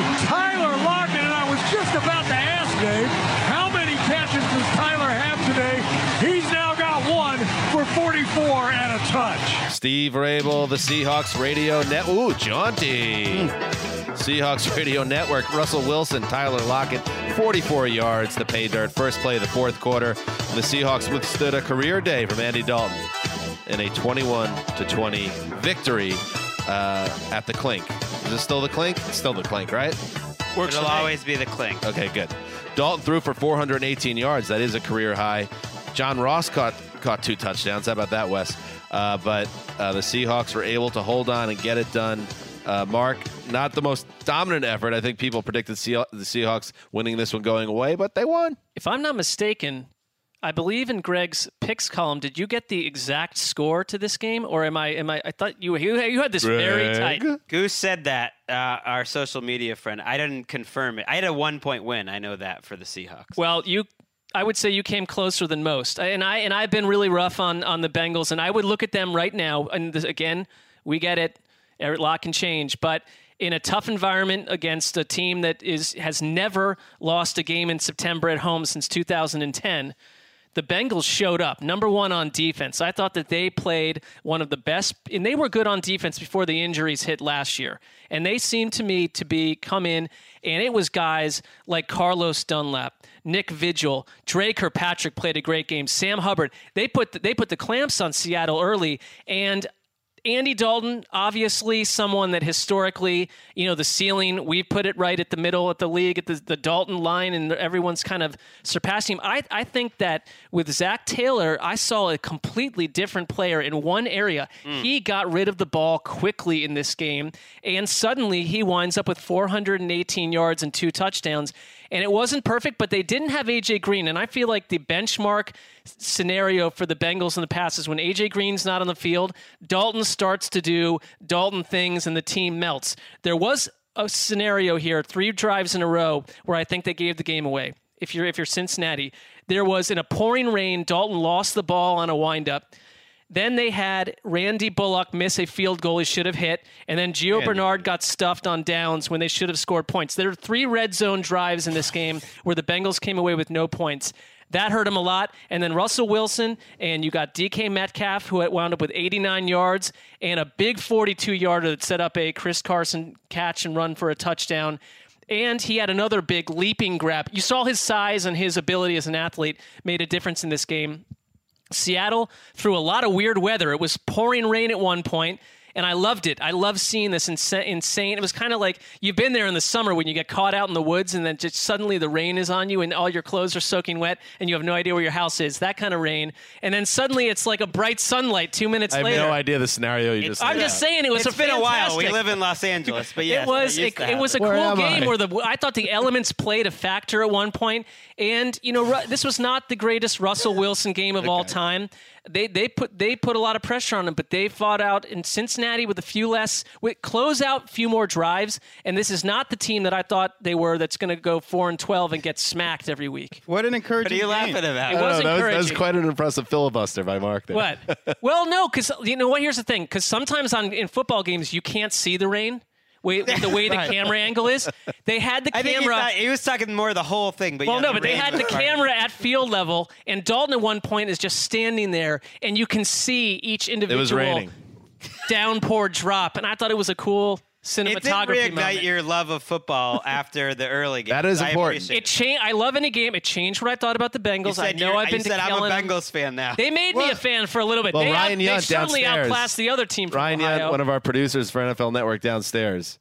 Tyler Lockett, and I was just about to ask Dave, how many catches does Tyler have today? He's now got one for forty-four and a touch. Steve Rabel, the Seahawks Radio Net. Ooh, jaunty. Seahawks Radio Network. Russell Wilson, Tyler Lockett, forty-four yards to pay dirt. First play of the fourth quarter. The Seahawks withstood a career day from Andy Dalton in a twenty-one to twenty victory uh, at the Clink. Is it still the Clink? It's still the Clink, right? Works It'll always be the Clink. Okay, good. Dalton threw for four hundred eighteen yards. That is a career high. John Ross caught caught two touchdowns. How about that, Wes? Uh, but uh, the Seahawks were able to hold on and get it done. Uh, Mark, not the most dominant effort. I think people predicted Se- the Seahawks winning this one going away, but they won. If I'm not mistaken, I believe in Greg's picks column, did you get the exact score to this game, or am I? Am I? I thought you you, you had this Greg? very tight. Goose said that. Uh, our social media friend. I didn't confirm it. I had a one point win. I know that for the Seahawks. Well, you. I would say you came closer than most, and I and I've been really rough on on the Bengals, and I would look at them right now. And this, again, we get it. A lot can change, but in a tough environment against a team that is has never lost a game in September at home since two thousand ten. The Bengals showed up, number one on defense. I thought that they played one of the best, and they were good on defense before the injuries hit last year. And they seemed to me to be come in, and it was guys like Carlos Dunlap, Nick Vigil, Dre Kirkpatrick played a great game, Sam Hubbard. They put the, they put the clamps on Seattle early, and Andy Dalton, obviously someone that historically, you know, the ceiling, we put it right at the middle at the league, at the, the Dalton line, and everyone's kind of surpassing him. I, I think that with Zach Taylor, I saw a completely different player in one area. Mm. He got rid of the ball quickly in this game, and suddenly he winds up with four hundred eighteen yards and two touchdowns. And it wasn't perfect, but they didn't have A J Green. And I feel like the benchmark scenario for the Bengals in the past is when A J Green's not on the field, Dalton starts to do Dalton things and the team melts. There was a scenario here, three drives in a row, where I think they gave the game away. If you're if you're Cincinnati, there was in a pouring rain, Dalton lost the ball on a windup. Then they had Randy Bullock miss a field goal he should have hit, and then Gio Randy. Bernard got stuffed on downs when they should have scored points. There were three red zone drives in this game where the Bengals came away with no points. That hurt him a lot. And then Russell Wilson, and you got D K Metcalf, who wound up with eighty-nine yards, and a big forty-two yarder that set up a Chris Carson catch and run for a touchdown. And he had another big leaping grab. You saw his size and his ability as an athlete made a difference in this game. Seattle, through a lot of weird weather. It was pouring rain at one point, and I loved it. I love seeing this insane. It was kind of like you've been there in the summer when you get caught out in the woods and then just suddenly the rain is on you and all your clothes are soaking wet and you have no idea where your house is. That kind of rain. And then suddenly it's like a bright sunlight two minutes I have later. no idea the scenario you just I'm said. just saying it was it's a been fantastic. a while. We live in Los Angeles, but yes, it was it, it was a Where cool am game I? where the I thought the elements played a factor at one point. And you know, Ru- this was not the greatest Russell Wilson game of Okay. all time. They they put they put a lot of pressure on him, but they fought out. And Cincinnati Cincinnati with a few less, with close out a few more drives, and this is not the team that I thought they were that's going to go four and twelve and get smacked every week. What an encouraging What are you game. laughing about? It I don't was know, that, was, that was encouraging. quite an impressive filibuster by Mark there. What? Well, no, because you know what? Here's the thing. Because sometimes on in football games you can't see the rain. With the way the Right. camera angle is, they had the I think he, camera. thought, he was talking more of the whole thing. But Well, yeah, no, the but they rain had was the part of it. camera at field level, and Dalton at one point is just standing there, and you can see each individual raining. downpour drop. And I thought it was a cool It cinematography did reignite moment. your love of football after the early game. That is I important. appreciate It changed. I love any game. It changed what I thought about the You Bengals. I said know you're- I've been you said to I'm a killing them. Bengals fan now. They made me a fan for a little bit. Well, they Ryan out, Yunt they certainly downstairs. outclassed the other team from Ryan Ohio. Yunt, one of our producers for N F L Network downstairs.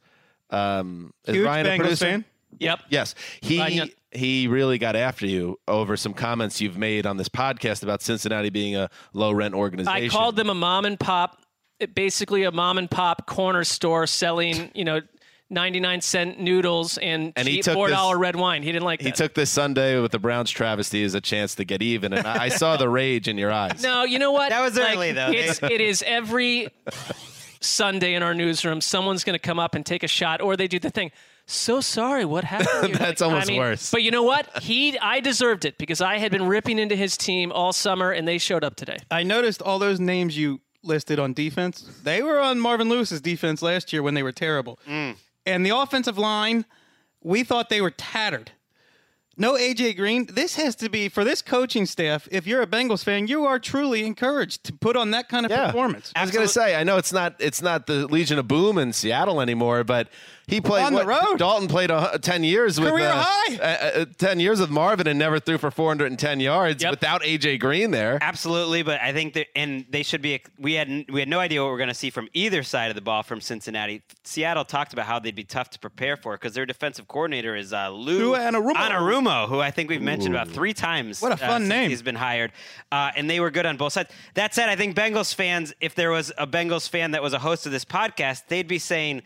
Um, is Huge Ryan a Bengals producer? fan. Yep. Yes. Ryan He Yunt. he really got after you over some comments you've made on this podcast about Cincinnati being a low rent organization. I called them a mom and pop, basically a mom and pop corner store selling, you know, ninety-nine cent noodles and, And he cheap took four dollar this- red wine. He didn't like He that. took this Sunday with the Browns travesty as a chance to get even, and I, I saw the rage in your eyes. No, you know what? That was Like, early, though. It's, it is every Sunday in our newsroom, someone's going to come up and take a shot, or they do the thing. So sorry, what happened? You're That's like, almost I mean, worse. But you know what? He, I deserved it because I had been ripping into his team all summer, and they showed up today. I noticed all those names you listed on defense. They were on Marvin Lewis's defense last year when they were terrible. And the offensive line, we thought they were tattered. No A J Green. This has to be, for this coaching staff, if you're a Bengals fan, you are truly encouraged to put on that kind of Yeah. performance. I was going to say, I know it's not it's not the Legion of Boom in Seattle anymore, but he played On the what, road. Dalton played a, ten years with Career uh, high. uh, uh, ten years with Marvin and never threw for four hundred ten yards Yep. without A J Green there. Absolutely, but I think that, and they should be. We had we had no idea what we were going to see from either side of the ball from Cincinnati. Seattle talked about how they'd be tough to prepare for because their defensive coordinator is uh, Lou Lou Anarumo. Anarumo, who I think we've mentioned about three times. What a uh, fun since name. He's been hired, uh, and they were good on both sides. That said, I think Bengals fans, if there was a Bengals fan that was a host of this podcast, they'd be saying,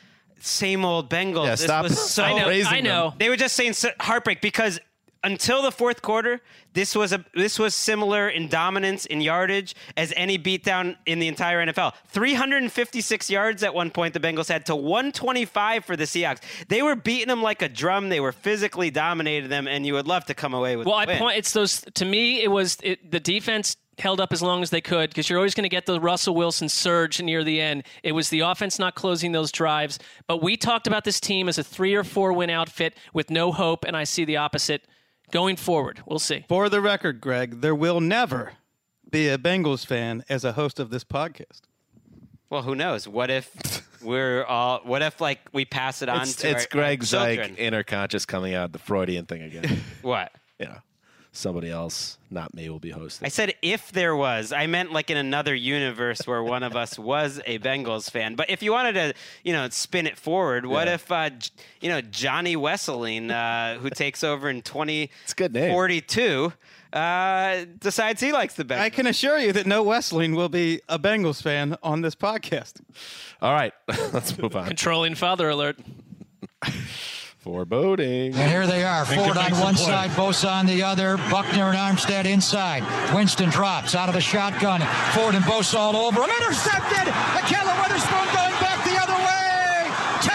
"Same old Bengals." Yeah, This stop- was so I know. praising I know. they were just saying s- heartbreak because until the fourth quarter, this was a this was similar in dominance in yardage as any beatdown in the entire N F L. three hundred fifty-six yards at one point the Bengals had to one twenty-five for the Seahawks. They were beating them like a drum. They were physically dominated them, and you would love to come away with. Well, the I win. point. It's those. To me, it was it, the defense held up as long as they could because you're always going to get the Russell Wilson surge near the end. It was the offense not closing those drives. But we talked about this team as a three or four win outfit with no hope, and I see the opposite going forward. We'll see. For the record, Greg, there will never be a Bengals fan as a host of this podcast. Well, who knows? What if we're all? What if like we pass it on It's, to it's our, Greg's our like children? inner conscious coming out, the Freudian thing again. What? You know, somebody else, not me, will be hosting. I said if there was. I meant like in another universe where one of us was a Bengals fan. But if you wanted to, you know, spin it forward, what Yeah. if, uh, J- you know, Johnny Wesseling, uh, who takes over in twenty good name. forty-two, uh, decides he likes the Bengals? I can assure you that no Wesleyan will be a Bengals fan on this podcast. All right, let's move on. Controlling father alert. Foreboding. And here they are, Ford on one side, Bosa on the other, Buckner and Armstead inside. Winston drops out of the shotgun. Ford and Bosa all over him. Intercepted! Ahkello Witherspoon going back the other way!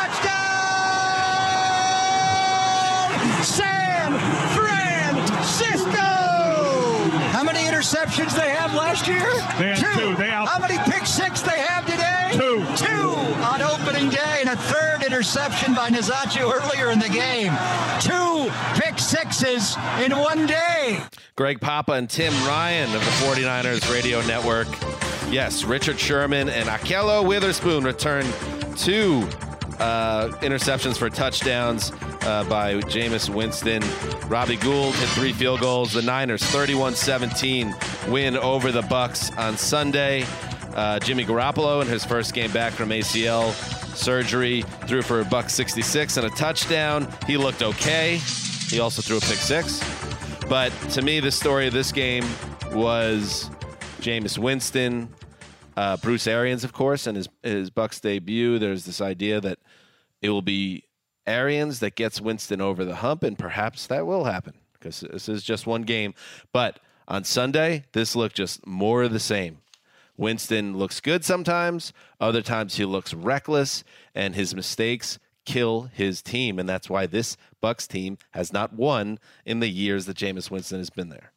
Touchdown! San Francisco! How many interceptions they have last year? They had two. They out- How many pick six they have today? Two. Two on opening day, and a third interception by Nazachu earlier in the game. Two pick sixes in one day. Greg Papa and Tim Ryan of the forty-niners Radio Network. Yes, Richard Sherman and Ahkello Witherspoon return two uh, interceptions for touchdowns uh, by Jameis Winston. Robbie Gould hit three field goals. The Niners thirty-one seventeen win over the Bucs on Sunday. Uh, Jimmy Garoppolo in his first game back from A C L surgery threw for a buck sixty-six and a touchdown. He looked okay. He also threw a pick six. But to me, the story of this game was Jameis Winston, uh, Bruce Arians, of course, and his his Bucs debut. There's this idea that it will be Arians that gets Winston over the hump, and perhaps that will happen because this is just one game. But on Sunday, this looked just more of the same. Winston looks good sometimes. Other times he looks reckless, and his mistakes kill his team. And that's why this Bucs team has not won in the years that Jameis Winston has been there.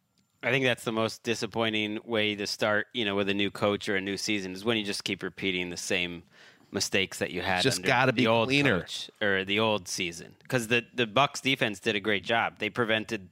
I think that's the most disappointing way to start, you know, with a new coach or a new season is when you just keep repeating the same mistakes that you had Just under gotta be the old cleaner. coach or the old season. Because the, the Bucs defense did a great job. They prevented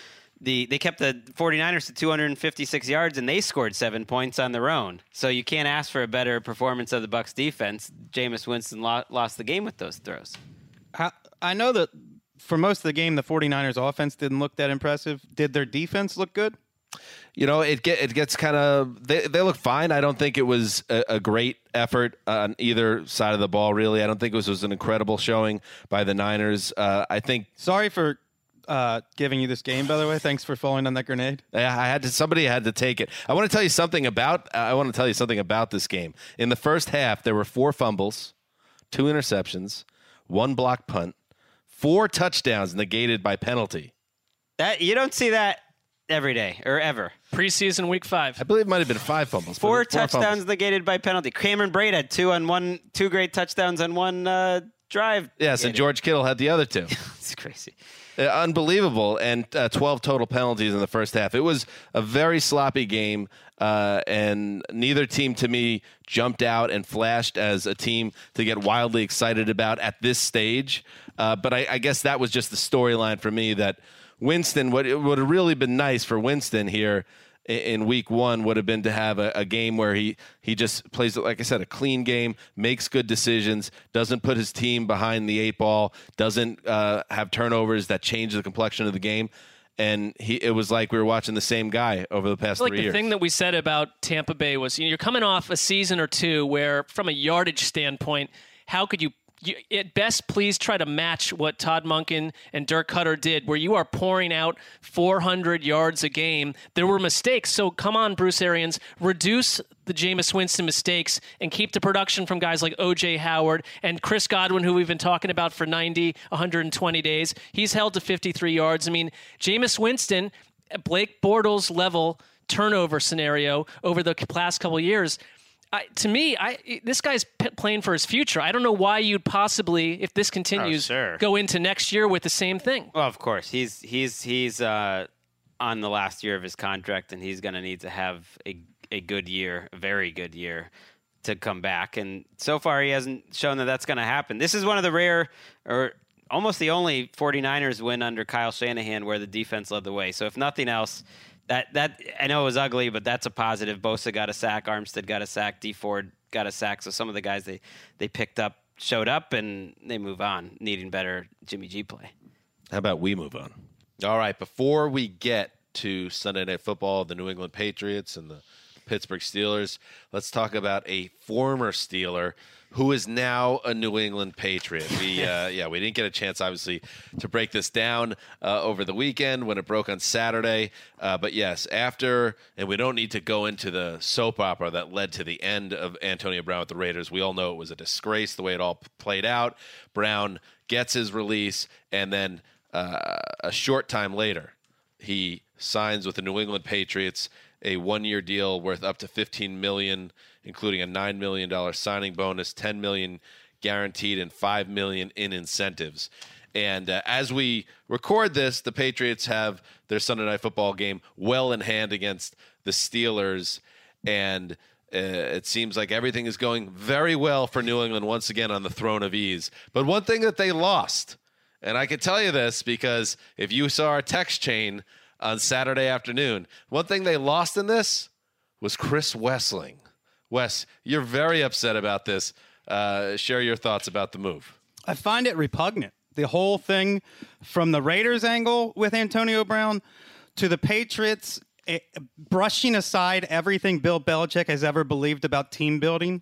the they kept the 49ers to two hundred fifty-six yards, and they scored seven points on their own. So you can't ask for a better performance of the Bucs defense. Jameis Winston lo- lost the game with those throws. How, I know that for most of the game, the 49ers offense didn't look that impressive. Did their defense look good? You know, it get it gets kind of they they look fine. I don't think it was a, a great effort on either side of the ball. Really, I don't think it was, was an incredible showing by the Niners. Uh, I think. Sorry for uh, giving you this game, by the way. Thanks for falling on that grenade. Yeah, I had to. Somebody had to take it. I want to tell you something about. I want to tell you something about this game. In the first half, there were four fumbles, two interceptions, one block punt, four touchdowns negated by penalty. That you don't see that every day or ever. Preseason week five. I believe it might have been five fumbles. Four, four touchdowns fumbles. negated by penalty. Cameron Braid had two on one, two great touchdowns on one uh, drive. Yes, and George Kittle had the other two. It's crazy. Uh, unbelievable, and uh, twelve total penalties in the first half. It was a very sloppy game, uh, and neither team to me jumped out and flashed as a team to get wildly excited about at this stage. Uh, but I, I guess that was just the storyline for me that Winston, what it would have really been nice for Winston here in week one would have been to have a, a game where he, he just plays, like I said, a clean game, makes good decisions, doesn't put his team behind the eight ball, doesn't uh, have turnovers that change the complexion of the game. And he, it was like we were watching the same guy over the past like three the years. thing that we said about Tampa Bay was, you know, you're coming off a season or two where, from a yardage standpoint, how could you You, at best, please try to match what Todd Monken and Dirk Cutter did, where you are pouring out four hundred yards a game. There were mistakes. So come on, Bruce Arians, reduce the Jameis Winston mistakes and keep the production from guys like O J Howard and Chris Godwin, who we've been talking about for ninety, one hundred twenty days. He's held to fifty-three yards. I mean, Jameis Winston, Blake Bortles level turnover scenario over the last couple of years. I, to me, I this guy's p- playing for his future. I don't know why you'd possibly, if this continues, Oh, sure. go into next year with the same thing. Well, of course, he's he's he's uh, on the last year of his contract, and he's going to need to have a a good year, a very good year, to come back. And so far, he hasn't shown that that's going to happen. This is one of the rare, or almost the only 49ers win under Kyle Shanahan where the defense led the way. So if nothing else. That that I know it was ugly, but that's a positive. Bosa got a sack, Armstead got a sack, D Ford got a sack. So some of the guys they, they picked up showed up, and they move on, needing better Jimmy G play. How about we move on? All right, before we get to Sunday Night Football, the New England Patriots and the Pittsburgh Steelers, let's talk about a former Steeler who is now a New England Patriot. We, uh, yeah, we didn't get a chance, obviously, to break this down uh, over the weekend when it broke on Saturday. Uh, but yes, after, and we don't need to go into the soap opera that led to the end of Antonio Brown with the Raiders. We all know it was a disgrace the way it all played out. Brown gets his release, and then uh, a short time later, he signs with the New England Patriots, a one-year deal worth up to fifteen million dollars, including a nine million dollars signing bonus, ten million dollars guaranteed, and five million dollars in incentives. And uh, as we record this, the Patriots have their Sunday Night Football game well in hand against the Steelers, and uh, it seems like everything is going very well for New England once again on the throne of ease. But one thing that they lost, and I can tell you this because if you saw our text chain on Saturday afternoon, one thing they lost in this was Chris Wessling. Wes, you're very upset about this. Uh, share your thoughts about the move. I find it repugnant. The whole thing from the Raiders angle with Antonio Brown to the Patriots, it, brushing aside everything Bill Belichick has ever believed about team building,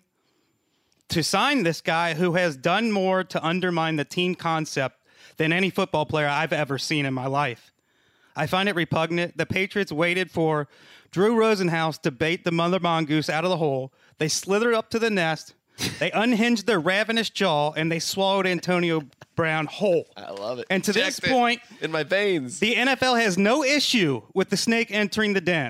to sign this guy who has done more to undermine the team concept than any football player I've ever seen in my life. I find it repugnant. The Patriots waited for Drew Rosenhaus to bait the mother mongoose out of the hole. They slithered up to the nest. They unhinged their ravenous jaw, and they swallowed Antonio Brown whole. I love it. And to Checked this point, in my veins, the N F L has no issue with the snake entering the den.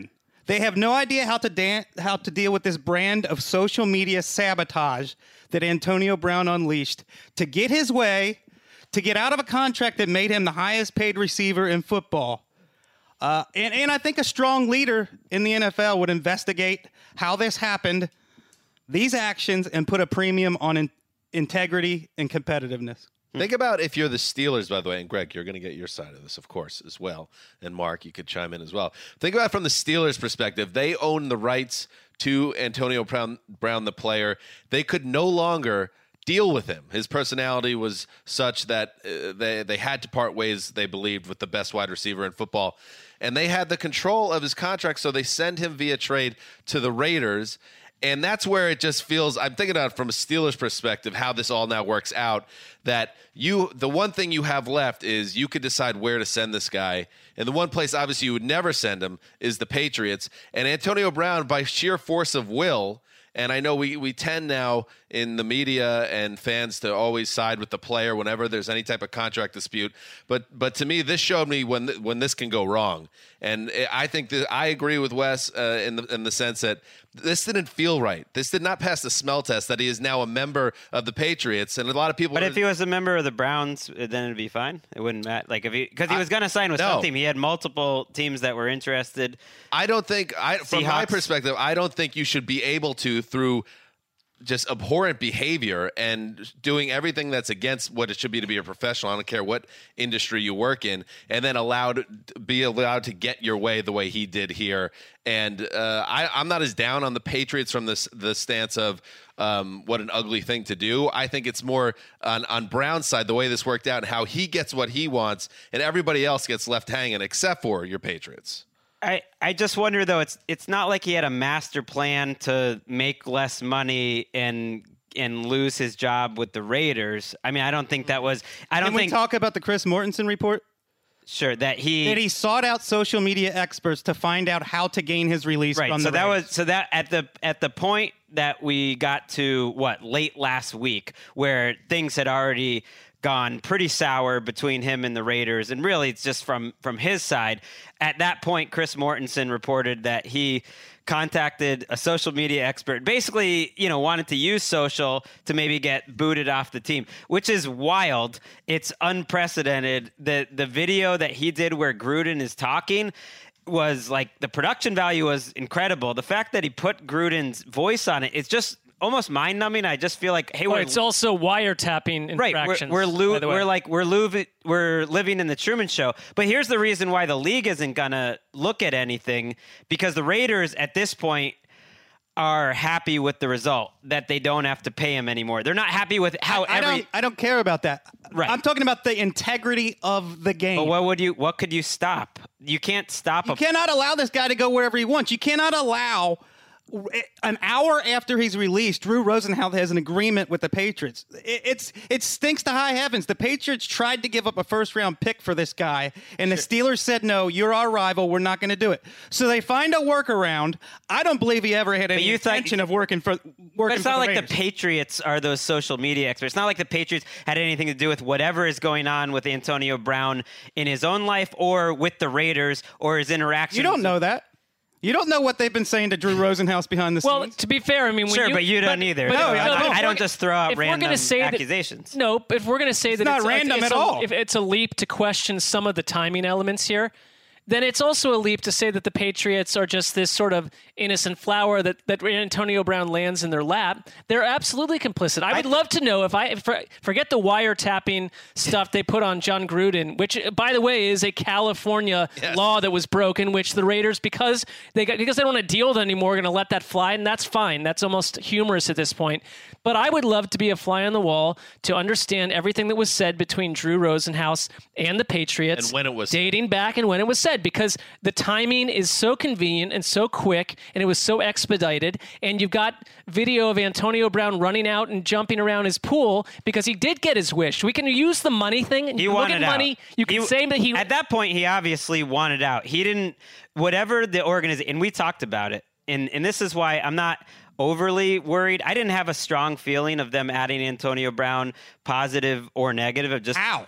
They have no idea how to dan- how to deal with this brand of social media sabotage that Antonio Brown unleashed to get his way, to get out of a contract that made him the highest paid receiver in football. Uh, and, and I think a strong leader in the N F L would investigate how this happened, these actions, and put a premium on in- integrity and competitiveness. Think about if you're the Steelers, by the way, and Greg, you're going to get your side of this, of course, as well. And Mark, you could chime in as well. Think about it from the Steelers' perspective. They own the rights to Antonio Brown, Brown, the player. They could no longer deal with him. His personality was such that uh, they, they had to part ways, they believed, with the best wide receiver in football. And they had the control of his contract, so they send him via trade to the Raiders. And that's where it just feels, I'm thinking about it from a Steelers perspective, how this all now works out, that you, the one thing you have left is you could decide where to send this guy. And the one place, obviously, you would never send him is the Patriots. And Antonio Brown, by sheer force of will, and I know we, we tend now in the media and fans to always side with the player whenever there's any type of contract dispute. But but to me, this showed me when th- when this can go wrong. And I think that I agree with Wes uh, in the in the sense that this didn't feel right. This did not pass the smell test that he is now a member of the Patriots. And a lot of people. But are, if he was a member of the Browns, then it'd be fine. It wouldn't matter. Like if he because he was going to sign with no. some team. He had multiple teams that were interested. I don't think I from Seahawks. my perspective, I don't think you should be able to through just abhorrent behavior and doing everything that's against what it should be to be a professional. I don't care what industry you work in, and then allowed be allowed to get your way the way he did here. And uh, I, I'm not as down on the Patriots from this the stance of um, what an ugly thing to do. I think it's more on, on Brown's side, the way this worked out and how he gets what he wants and everybody else gets left hanging except for your Patriots. I, I just wonder, though, it's it's not like he had a master plan to make less money and and lose his job with the Raiders. I mean, I don't think that was – I don't Can think – we talk about the Chris Mortensen report? Sure, that he that he sought out social media experts to find out how to gain his release right. from So the that Raiders. was so that at the at the point that we got to what late last week, where things had already gone pretty sour between him and the Raiders, and really it's just from from his side. At that point, Chris Mortensen reported that he contacted a social media expert, basically, you know, wanted to use social to maybe get booted off the team, which is wild. It's unprecedented. The the video that he did where Gruden is talking was like, the production value was incredible. The fact that he put Gruden's voice on it, it's just almost mind-numbing. I just feel like, hey, oh, we're it's also wiretapping infractions. Right, we're we're, lo- we're like we're lo- we're living in the Truman Show. But here's the reason why the league isn't gonna look at anything, because the Raiders at this point are happy with the result that they don't have to pay him anymore. They're not happy with how I, I every. don't. I don't care about that. Right. I'm talking about the integrity of the game. But what would you? What could you stop? You can't stop. You a, cannot allow this guy to go wherever he wants. You cannot allow. An hour after he's released, Drew Rosenhaus has an agreement with the Patriots. It, it's it stinks to high heavens. The Patriots tried to give up a first-round pick for this guy, and the Steelers said, no, you're our rival. We're not going to do it. So they find a workaround. I don't believe he ever had any you thought- intention of working for working But it's for not the like Raiders. the Patriots are those social media experts. It's not like the Patriots had anything to do with whatever is going on with Antonio Brown in his own life or with the Raiders or his interactions. You don't know that. You don't know what they've been saying to Drew Rosenhaus behind the Well, scenes. to be fair, I mean, when Sure, you, but you don't either. But, No, no, I- no, I if don't we're- just throw out if we're random gonna say that- accusations. no, but if we're going to say It's that not it's, random it's at a, all. if it's a leap to question some of the timing elements here, then it's also a leap to say that the Patriots are just this sort of innocent flower that, that Antonio Brown lands in their lap. They're absolutely complicit. I would love to know if I if, forget the wiretapping stuff they put on John Gruden, which, by the way, is a California Yes. law that was broken, which the Raiders, because they got, because they don't want to deal with it anymore, are going to let that fly, and that's fine. That's almost humorous at this point. But I would love to be a fly on the wall to understand everything that was said between Drew Rosenhaus and the Patriots, And when it was dating back and when it was said, because the timing is so convenient and so quick, and it was so expedited, and you've got video of Antonio Brown running out and jumping around his pool because he did get his wish. We can use the money thing. And He you look wanted at money. out. You can He- say that he at that point he obviously wanted out. He didn't. Whatever the organization, and we talked about it, and and this is why I'm not overly worried. I didn't have a strong feeling of them adding Antonio Brown, positive or negative. Of just Ow.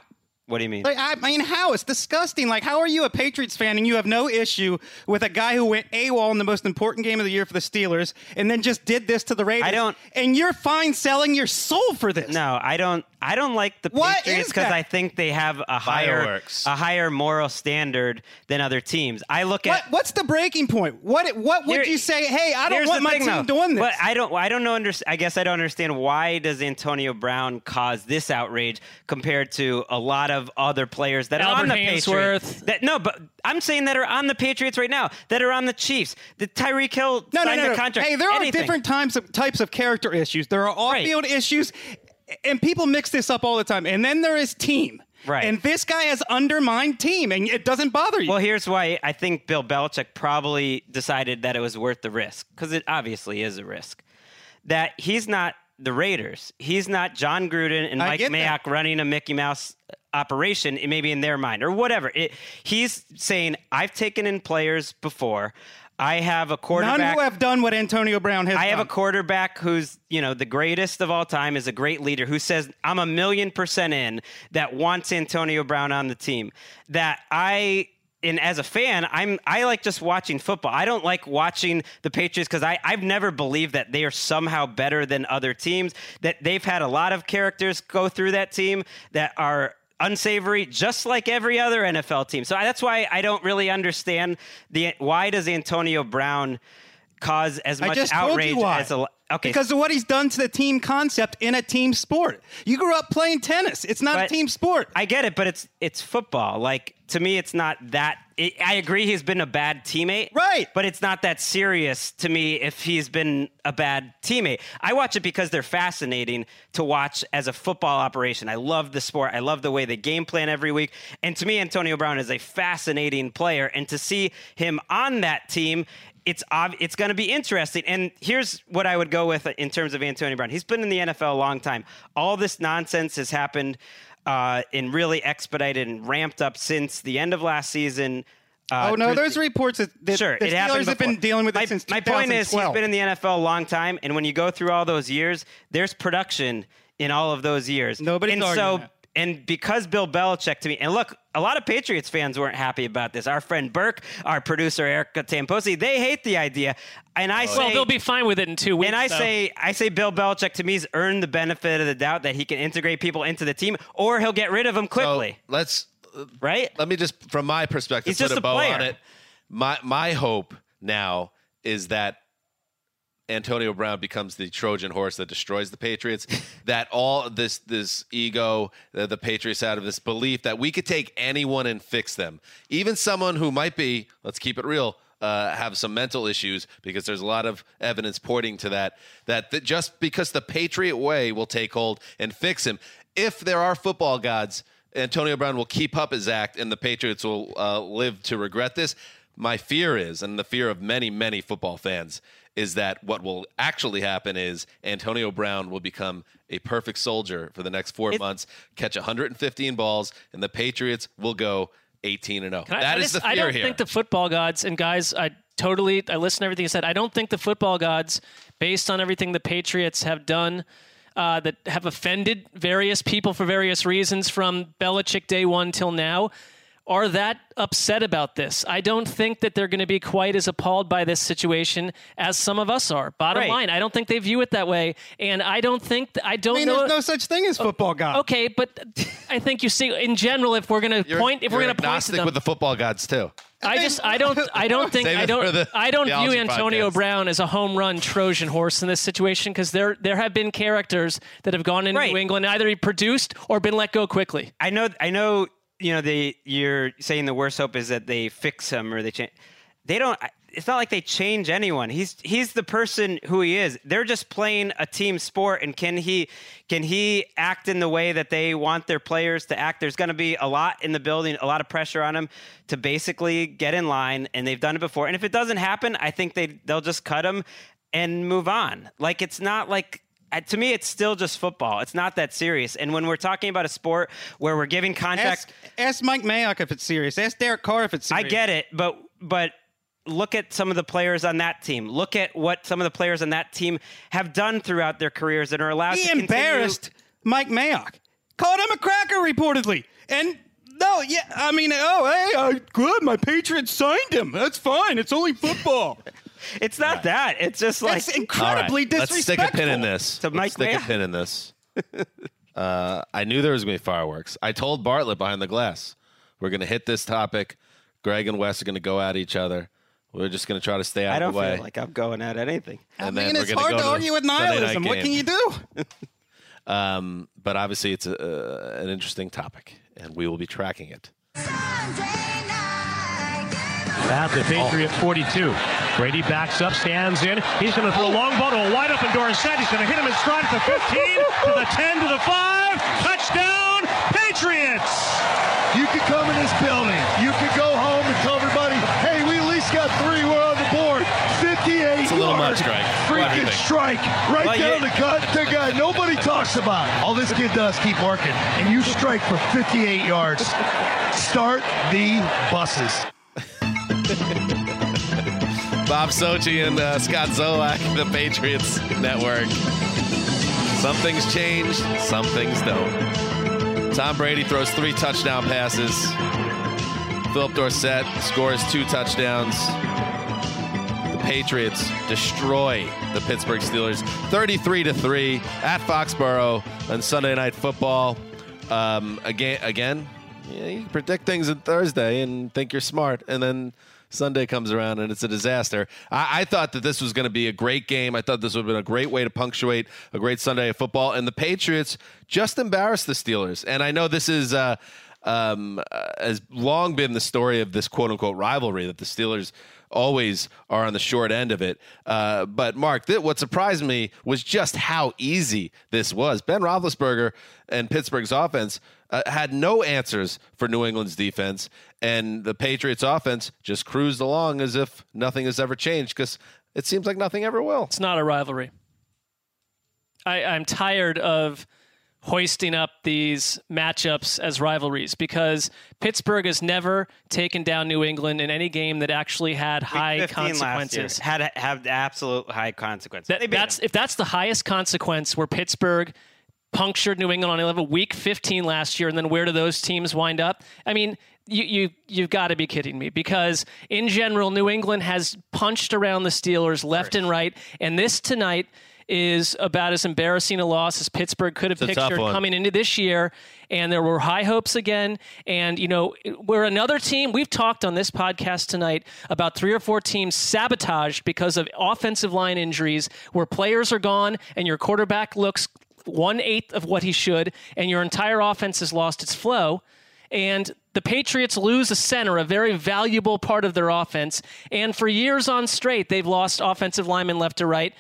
What do you mean? Like, I mean, how? It's disgusting. Like, how are you a Patriots fan and you have no issue with a guy who went AWOL in the most important game of the year for the Steelers and then just did this to the Raiders? I don't. And you're fine selling your soul for this. No, I don't. I don't like the What Patriots is because that? I think they have a higher Fireworks. a higher moral standard than other teams. I look What, at what's the breaking point? What What would Here- you say? Hey, I don't Here's want the my thing, team though. doing this. But I don't. I don't know. Under, I guess I don't understand why does Antonio Brown cause this outrage compared to a lot of other players that are Albert on the Hainsworth. Patriots. That no, but I'm saying that are on the Patriots right now. That are on the Chiefs. The Tyreek Hill no, no, signed no, no. the contract. Hey, there Anything. are different types of types of character issues. There are off-field issues, and people mix this up all the time. And then there is team. Right. And this guy has undermined team, and it doesn't bother you. Well, here's why I think Bill Belichick probably decided that it was worth the risk, because it obviously is a risk. That he's not the Raiders. He's not John Gruden and I Mike get Mayock that. running a Mickey Mouse operation, maybe in their mind, or whatever. It, he's saying, I've taken in players before. I have a quarterback. None who have done what Antonio Brown has I have done. a quarterback who's, you know, the greatest of all time, is a great leader, who says, I'm a million percent in, that wants Antonio Brown on the team. That I, and as a fan, I'm I like just watching football. I don't like watching the Patriots because I I've never believed that they are somehow better than other teams. That they've had a lot of characters go through that team that are unsavory, just like every other N F L team. So I, that's why I don't really understand the why does Antonio Brown cause as I much just told outrage you why. as a okay Because of what he's done to the team concept in a team sport. You grew up playing tennis. It's not But a team sport. I get it, but it's it's football. Like, to me, it's not that. It, I agree he's been a bad teammate. Right. But it's not that serious to me if he's been a bad teammate. I watch it because they're fascinating to watch as a football operation. I love the sport. I love the way they game plan every week. And to me, Antonio Brown is a fascinating player. And to see him on that team, it's ob- it's going to be interesting. And here's what I would go with in terms of Antonio Brown. He's been in the N F L a long time. All this nonsense has happened uh, and really expedited and ramped up since the end of last season. Uh, oh, no, through- there's reports that, that sure, the it happened Steelers have been before. dealing with my, it since My point is, he's twenty twelve. been in the N F L a long time, and when you go through all those years, there's production in all of those years. Nobody's and arguing so, that. And because Bill Belichick, to me, and look, a lot of Patriots fans weren't happy about this. Our friend Burke, our producer Erica Tamposi, they hate the idea. And I say, well, they'll be fine with it in two weeks. and I though. say, I say, Bill Belichick to me has earned the benefit of the doubt that he can integrate people into the team, or he'll get rid of them quickly. So let's right. Let me just, from my perspective, He's put just a a bow player. on it. My my hope now is that Antonio Brown becomes the Trojan horse that destroys the Patriots. That all this this ego that the Patriots out of this belief that we could take anyone and fix them, even someone who might be, let's keep it real, uh, have some mental issues, because there's a lot of evidence pointing to that. That th- just because the Patriot way will take hold and fix him, if there are football gods, Antonio Brown will keep up his act, and the Patriots will uh, live to regret this. My fear is, and the fear of many, many football fans, is that what will actually happen is Antonio Brown will become a perfect soldier for the next four It- months, catch one hundred fifteen balls, and the Patriots will go eighteen and oh. Can I- That I is just- the fear I don't here. think the football gods, and guys, I totally, I listen to everything you said. I don't think the football gods, based on everything the Patriots have done, uh, that have offended various people for various reasons from Belichick day one till now, are that upset about this. I don't think that they're going to be quite as appalled by this situation as some of us are. Bottom Right. line, I don't think they view it that way, and I don't think th- I don't I mean, know. there's no such thing as football god. Okay, but I think you see, in general, if we're going to You're- point, if we're you're going to point to agnostic them, with the football gods too. I just I don't I don't think Save I it don't for the I don't view theology Antonio podcast. Brown as a home run Trojan horse in this situation, because there there have been characters that have gone into Right. New England, either he produced or been let go quickly. I know, I know. You know, they. You're saying the worst hope is that they fix him or they change. They don't. It's not like they change anyone. He's he's the person who he is. They're just playing a team sport, and can he can he act in the way that they want their players to act? There's going to be a lot in the building, a lot of pressure on him to basically get in line, and they've done it before. And if it doesn't happen, I think they they'll just cut him and move on. Like, it's not like. Uh, To me, it's still just football. It's not that serious. And when we're talking about a sport where we're giving contracts, Ask, ask Mike Mayock if it's serious. Ask Derek Carr if it's I serious. get it, but but look at some of the players on that team. Look at what some of the players on that team have done throughout their careers and are allowed He to continue. embarrassed Mike Mayock. Called him a cracker reportedly. And no, yeah, I mean, oh, hey, uh, good, my Patriots signed him. That's fine. It's only football. It's not right. that. It's just like That's incredibly right. disrespectful. Let's stick a pin in this. To Let's Mike stick Mayo. a pin in this. uh, I knew there was going to be fireworks. I told Bartlett behind the glass, we're going to hit this topic. Greg and Wes are going to go at each other. We're just going to try to stay out I don't of the way. feel like I'm going at anything. And I mean, then it's we're hard go to to argue with nihilism. What can you do? um, but obviously, it's a, uh, an interesting topic, and we will be tracking it. At the Patriot forty-two. Brady backs up, stands in. He's going to throw a long ball to a wide open Dorsett. He's going to hit him in stride at the fifteen, to the ten, to the five. Touchdown, Patriots! You could come in this building. You could go home and tell everybody, hey, we at least got three. We're on the board. fifty-eight It's a little yards. much, Greg. Freaking strike. Right well, down you, the gut. The guy nobody talks about. All this kid does, keep working. And you strike for fifty-eight yards. Start the buses. Bob Sochi and uh, Scott Zolak, the Patriots Network. Some things change, some things don't. Tom Brady throws three touchdown passes. Philip Dorsett scores two touchdowns. The Patriots destroy the Pittsburgh Steelers thirty-three to three at Foxborough on Sunday Night Football. Um, again, again, yeah, you can predict things on Thursday and think you're smart, and then Sunday comes around and it's a disaster. I, I thought that this was going to be a great game. I thought this would have been a great way to punctuate a great Sunday of football. And the Patriots just embarrassed the Steelers. And I know this is uh, um, uh, has long been the story of this quote-unquote rivalry, that the Steelers always are on the short end of it. Uh, but, Mark, th- what surprised me was just how easy this was. Ben Roethlisberger and Pittsburgh's offense uh, had no answers for New England's defense, and the Patriots' offense just cruised along as if nothing has ever changed, because it seems like nothing ever will. It's not a rivalry. I, I'm tired of hoisting up these matchups as rivalries, because Pittsburgh has never taken down New England in any game that actually had high consequences. Had have absolute high consequences. That, that's if that's the highest consequence, where Pittsburgh punctured New England on eleven, week fifteen last year, and then where do those teams wind up? I mean, you you you've got to be kidding me, because in general, New England has punched around the Steelers left and right, and this tonight is about as embarrassing a loss as Pittsburgh could have pictured coming into this year. And there were high hopes again. And, you know, we're another team. We've talked on this podcast tonight about three or four teams sabotaged because of offensive line injuries, where players are gone and your quarterback looks one-eighth of what he should, and your entire offense has lost its flow. And the Patriots lose a center, a very valuable part of their offense. And for years on straight, they've lost offensive linemen left to right.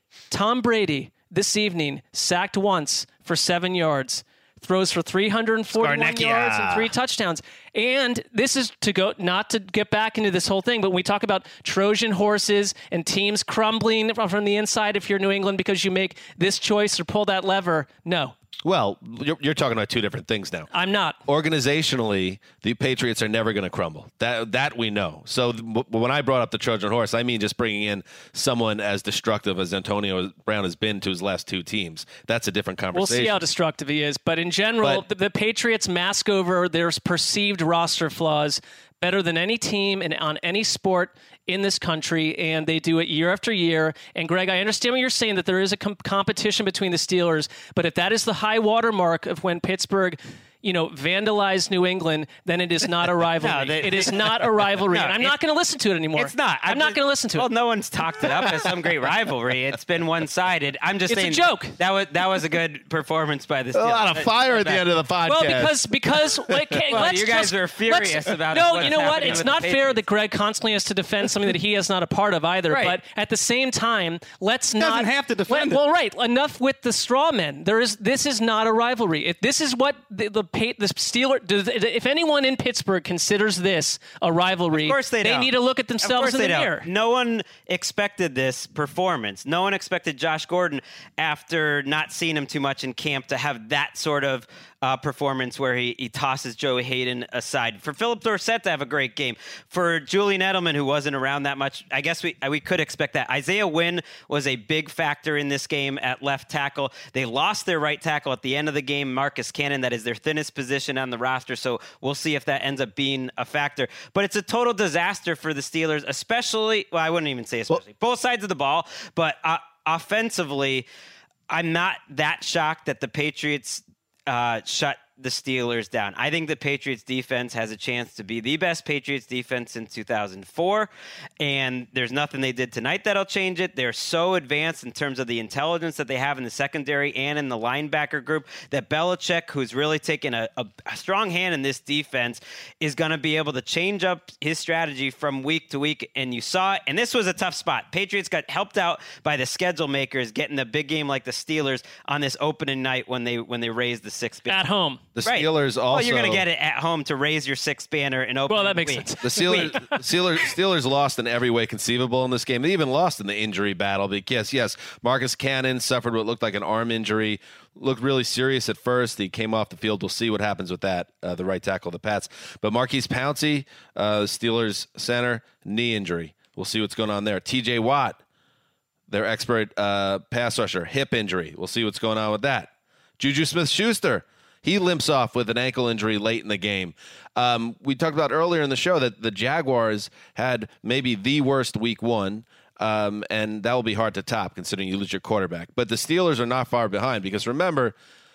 Tom Brady this evening sacked once for seven yards, throws for three hundred forty-one Scarnecchia. yards and three touchdowns. And this is to go, not to get back into this whole thing, but when we talk about Trojan horses and teams crumbling from the inside if you're New England because you make this choice or pull that lever, no. Well, you're, you're talking about two different things now. I'm not. Organizationally, the Patriots are never going to crumble. That that we know. So th- when I brought up the Trojan horse, I mean just bringing in someone as destructive as Antonio Brown has been to his last two teams. That's a different conversation. We'll see how destructive he is. But in general, But- the, the Patriots mask over their perceived roster flaws better than any team in, on any sport in this country, and they do it year after year. And, Greg, I understand what you're saying, that there is a com- competition between the Steelers, but if that is the high watermark of when Pittsburgh, you know, vandalized New England, then it is not a rivalry. No, they- it is not a rivalry, No, and I'm it's- not going to listen to it anymore. It's not. I'm, I'm not just- going to listen to well, it. no one's talked it up as some great rivalry. It's been one-sided. I'm just It's a saying joke. That was that was a good performance by the Steelers. A lot of fire at the end of the podcast. Well, because because like, okay, Well, let's you guys just, are furious let's- about no, what you is know what? happening It's with the not fair Patriots. that Greg constantly has to defend something that he is not a part of either. Right. But at the same time, let's Doesn't not have to defend Well, it. well, right. Enough with the straw men. There is. This is not a rivalry. If this is what the the, Pa- the Steelers, if anyone in Pittsburgh considers this a rivalry, Of course they don't. need to look at Of themselves course in the they don't. mirror. No one expected this performance. No one expected Josh Gordon, after not seeing him too much in camp, to have that sort of uh, performance where he, he tosses Joey Hayden aside. For Philip Dorsett to have a great game. For Julian Edelman, who wasn't around that much, I guess we we could expect that. Isaiah Wynn was a big factor in this game at left tackle. They lost their right tackle at the end of the game, Marcus Cannon. That is their thinnest in his position on the roster. So we'll see if that ends up being a factor. But it's a total disaster for the Steelers, especially, well, I wouldn't even say especially, well, both sides of the ball. But uh, offensively, I'm not that shocked that the Patriots uh, shut the Steelers down. I think the Patriots defense has a chance to be the best Patriots defense since two thousand four, and there's nothing they did tonight that'll change it. They're so advanced in terms of the intelligence that they have in the secondary and in the linebacker group that Belichick, who's really taken a, a, a strong hand in this defense, is going to be able to change up his strategy from week to week, and you saw it, and this was a tough spot. Patriots got helped out by the schedule makers getting the big game like the Steelers on this opening night when they when they raised the sixth at home. The Steelers right. also. Well, you're going to get it at home to raise your sixth banner and open. Well, that makes week. sense. The Steelers, Steelers, Steelers lost in every way conceivable in this game. They even lost in the injury battle. Because yes, Marcus Cannon suffered what looked like an arm injury. Looked really serious at first. He came off the field. We'll see what happens with that. Uh, the right tackle, the Pats. But Marquise Pouncey, uh, Steelers center, knee injury. We'll see what's going on there. T J Watt, their expert uh, pass rusher, hip injury. We'll see what's going on with that. Juju Smith-Schuster. He limps off with an ankle injury late in the game. Um, we talked about earlier in the show that the Jaguars had maybe the worst week one, um, and that will be hard to top considering you lose your quarterback. But the Steelers are not far behind because remember,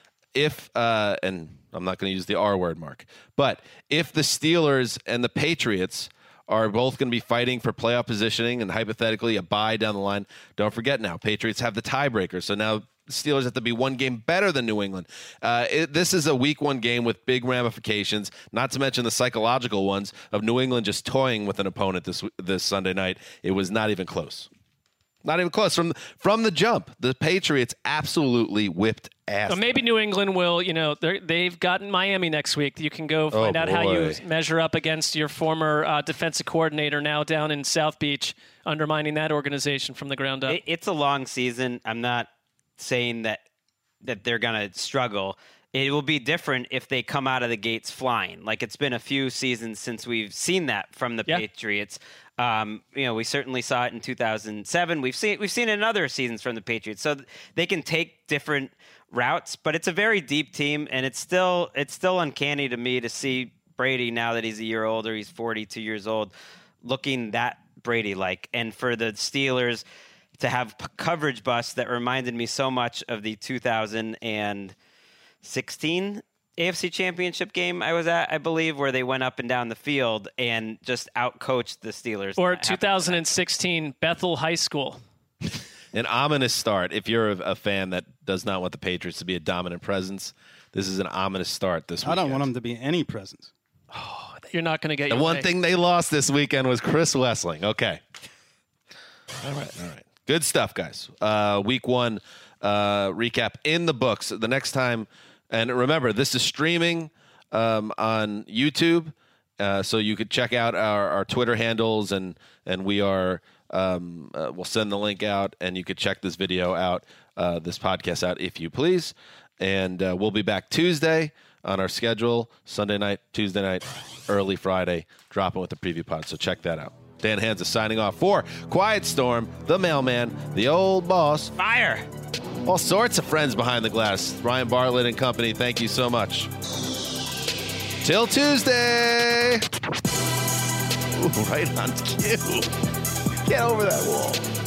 if, uh, and I'm not going to use the R word, Mark, but if the Steelers and the Patriots are both going to be fighting for playoff positioning and hypothetically a bye down the line, don't forget now, Patriots have the tiebreaker. So now Steelers have to be one game better than New England. Uh, it, this is a week one game with big ramifications, not to mention the psychological ones of New England just toying with an opponent this this Sunday night. It was not even close. Not even close. From, from the jump, the Patriots absolutely whipped ass. So maybe New England will, you know, they've gotten Miami next week. You can go find oh, out boy. how you measure up against your former uh, defensive coordinator now down in South Beach, undermining that organization from the ground up. It, it's a long season. I'm not saying that that they're going to struggle. It will be different if they come out of the gates flying. Like it's been a few seasons since we've seen that from the yeah. Patriots. Um, you know, we certainly saw it in two thousand seven. We've seen we've seen it in other seasons from the Patriots. So they can take different routes, but it's a very deep team, and it's still it's still uncanny to me to see Brady now that he's a year older. He's forty-two years old, looking that Brady-like. And for the Steelers to have p- coverage busts that reminded me so much of the two thousand sixteen A F C Championship game I was at, I believe, where they went up and down the field and just outcoached the Steelers. Or two thousand sixteen Bethel High School. An ominous start. If you're a, a fan that does not want the Patriots to be a dominant presence, this is an ominous start this weekend. I don't want them to be any presence. Oh, you're not going to get the your one way. thing they lost this weekend was Chris Wessling. Okay. All right. All right. Good stuff, guys. Uh, week one uh, recap in the books. The next time, and remember, this is streaming um, on YouTube, uh, so you could check out our, our Twitter handles, and and we are um, uh, we'll send the link out, and you could check this video out, uh, this podcast out, if you please. And uh, we'll be back Tuesday on our schedule, Sunday night, Tuesday night, early Friday, dropping with the preview pod. So check that out. Dan Hansa signing off for Quiet Storm, the mailman, the old boss. Fire! All sorts of friends behind the glass. Ryan Bartlett and company, thank you so much. Till Tuesday! Ooh, right on cue. Get over that wall.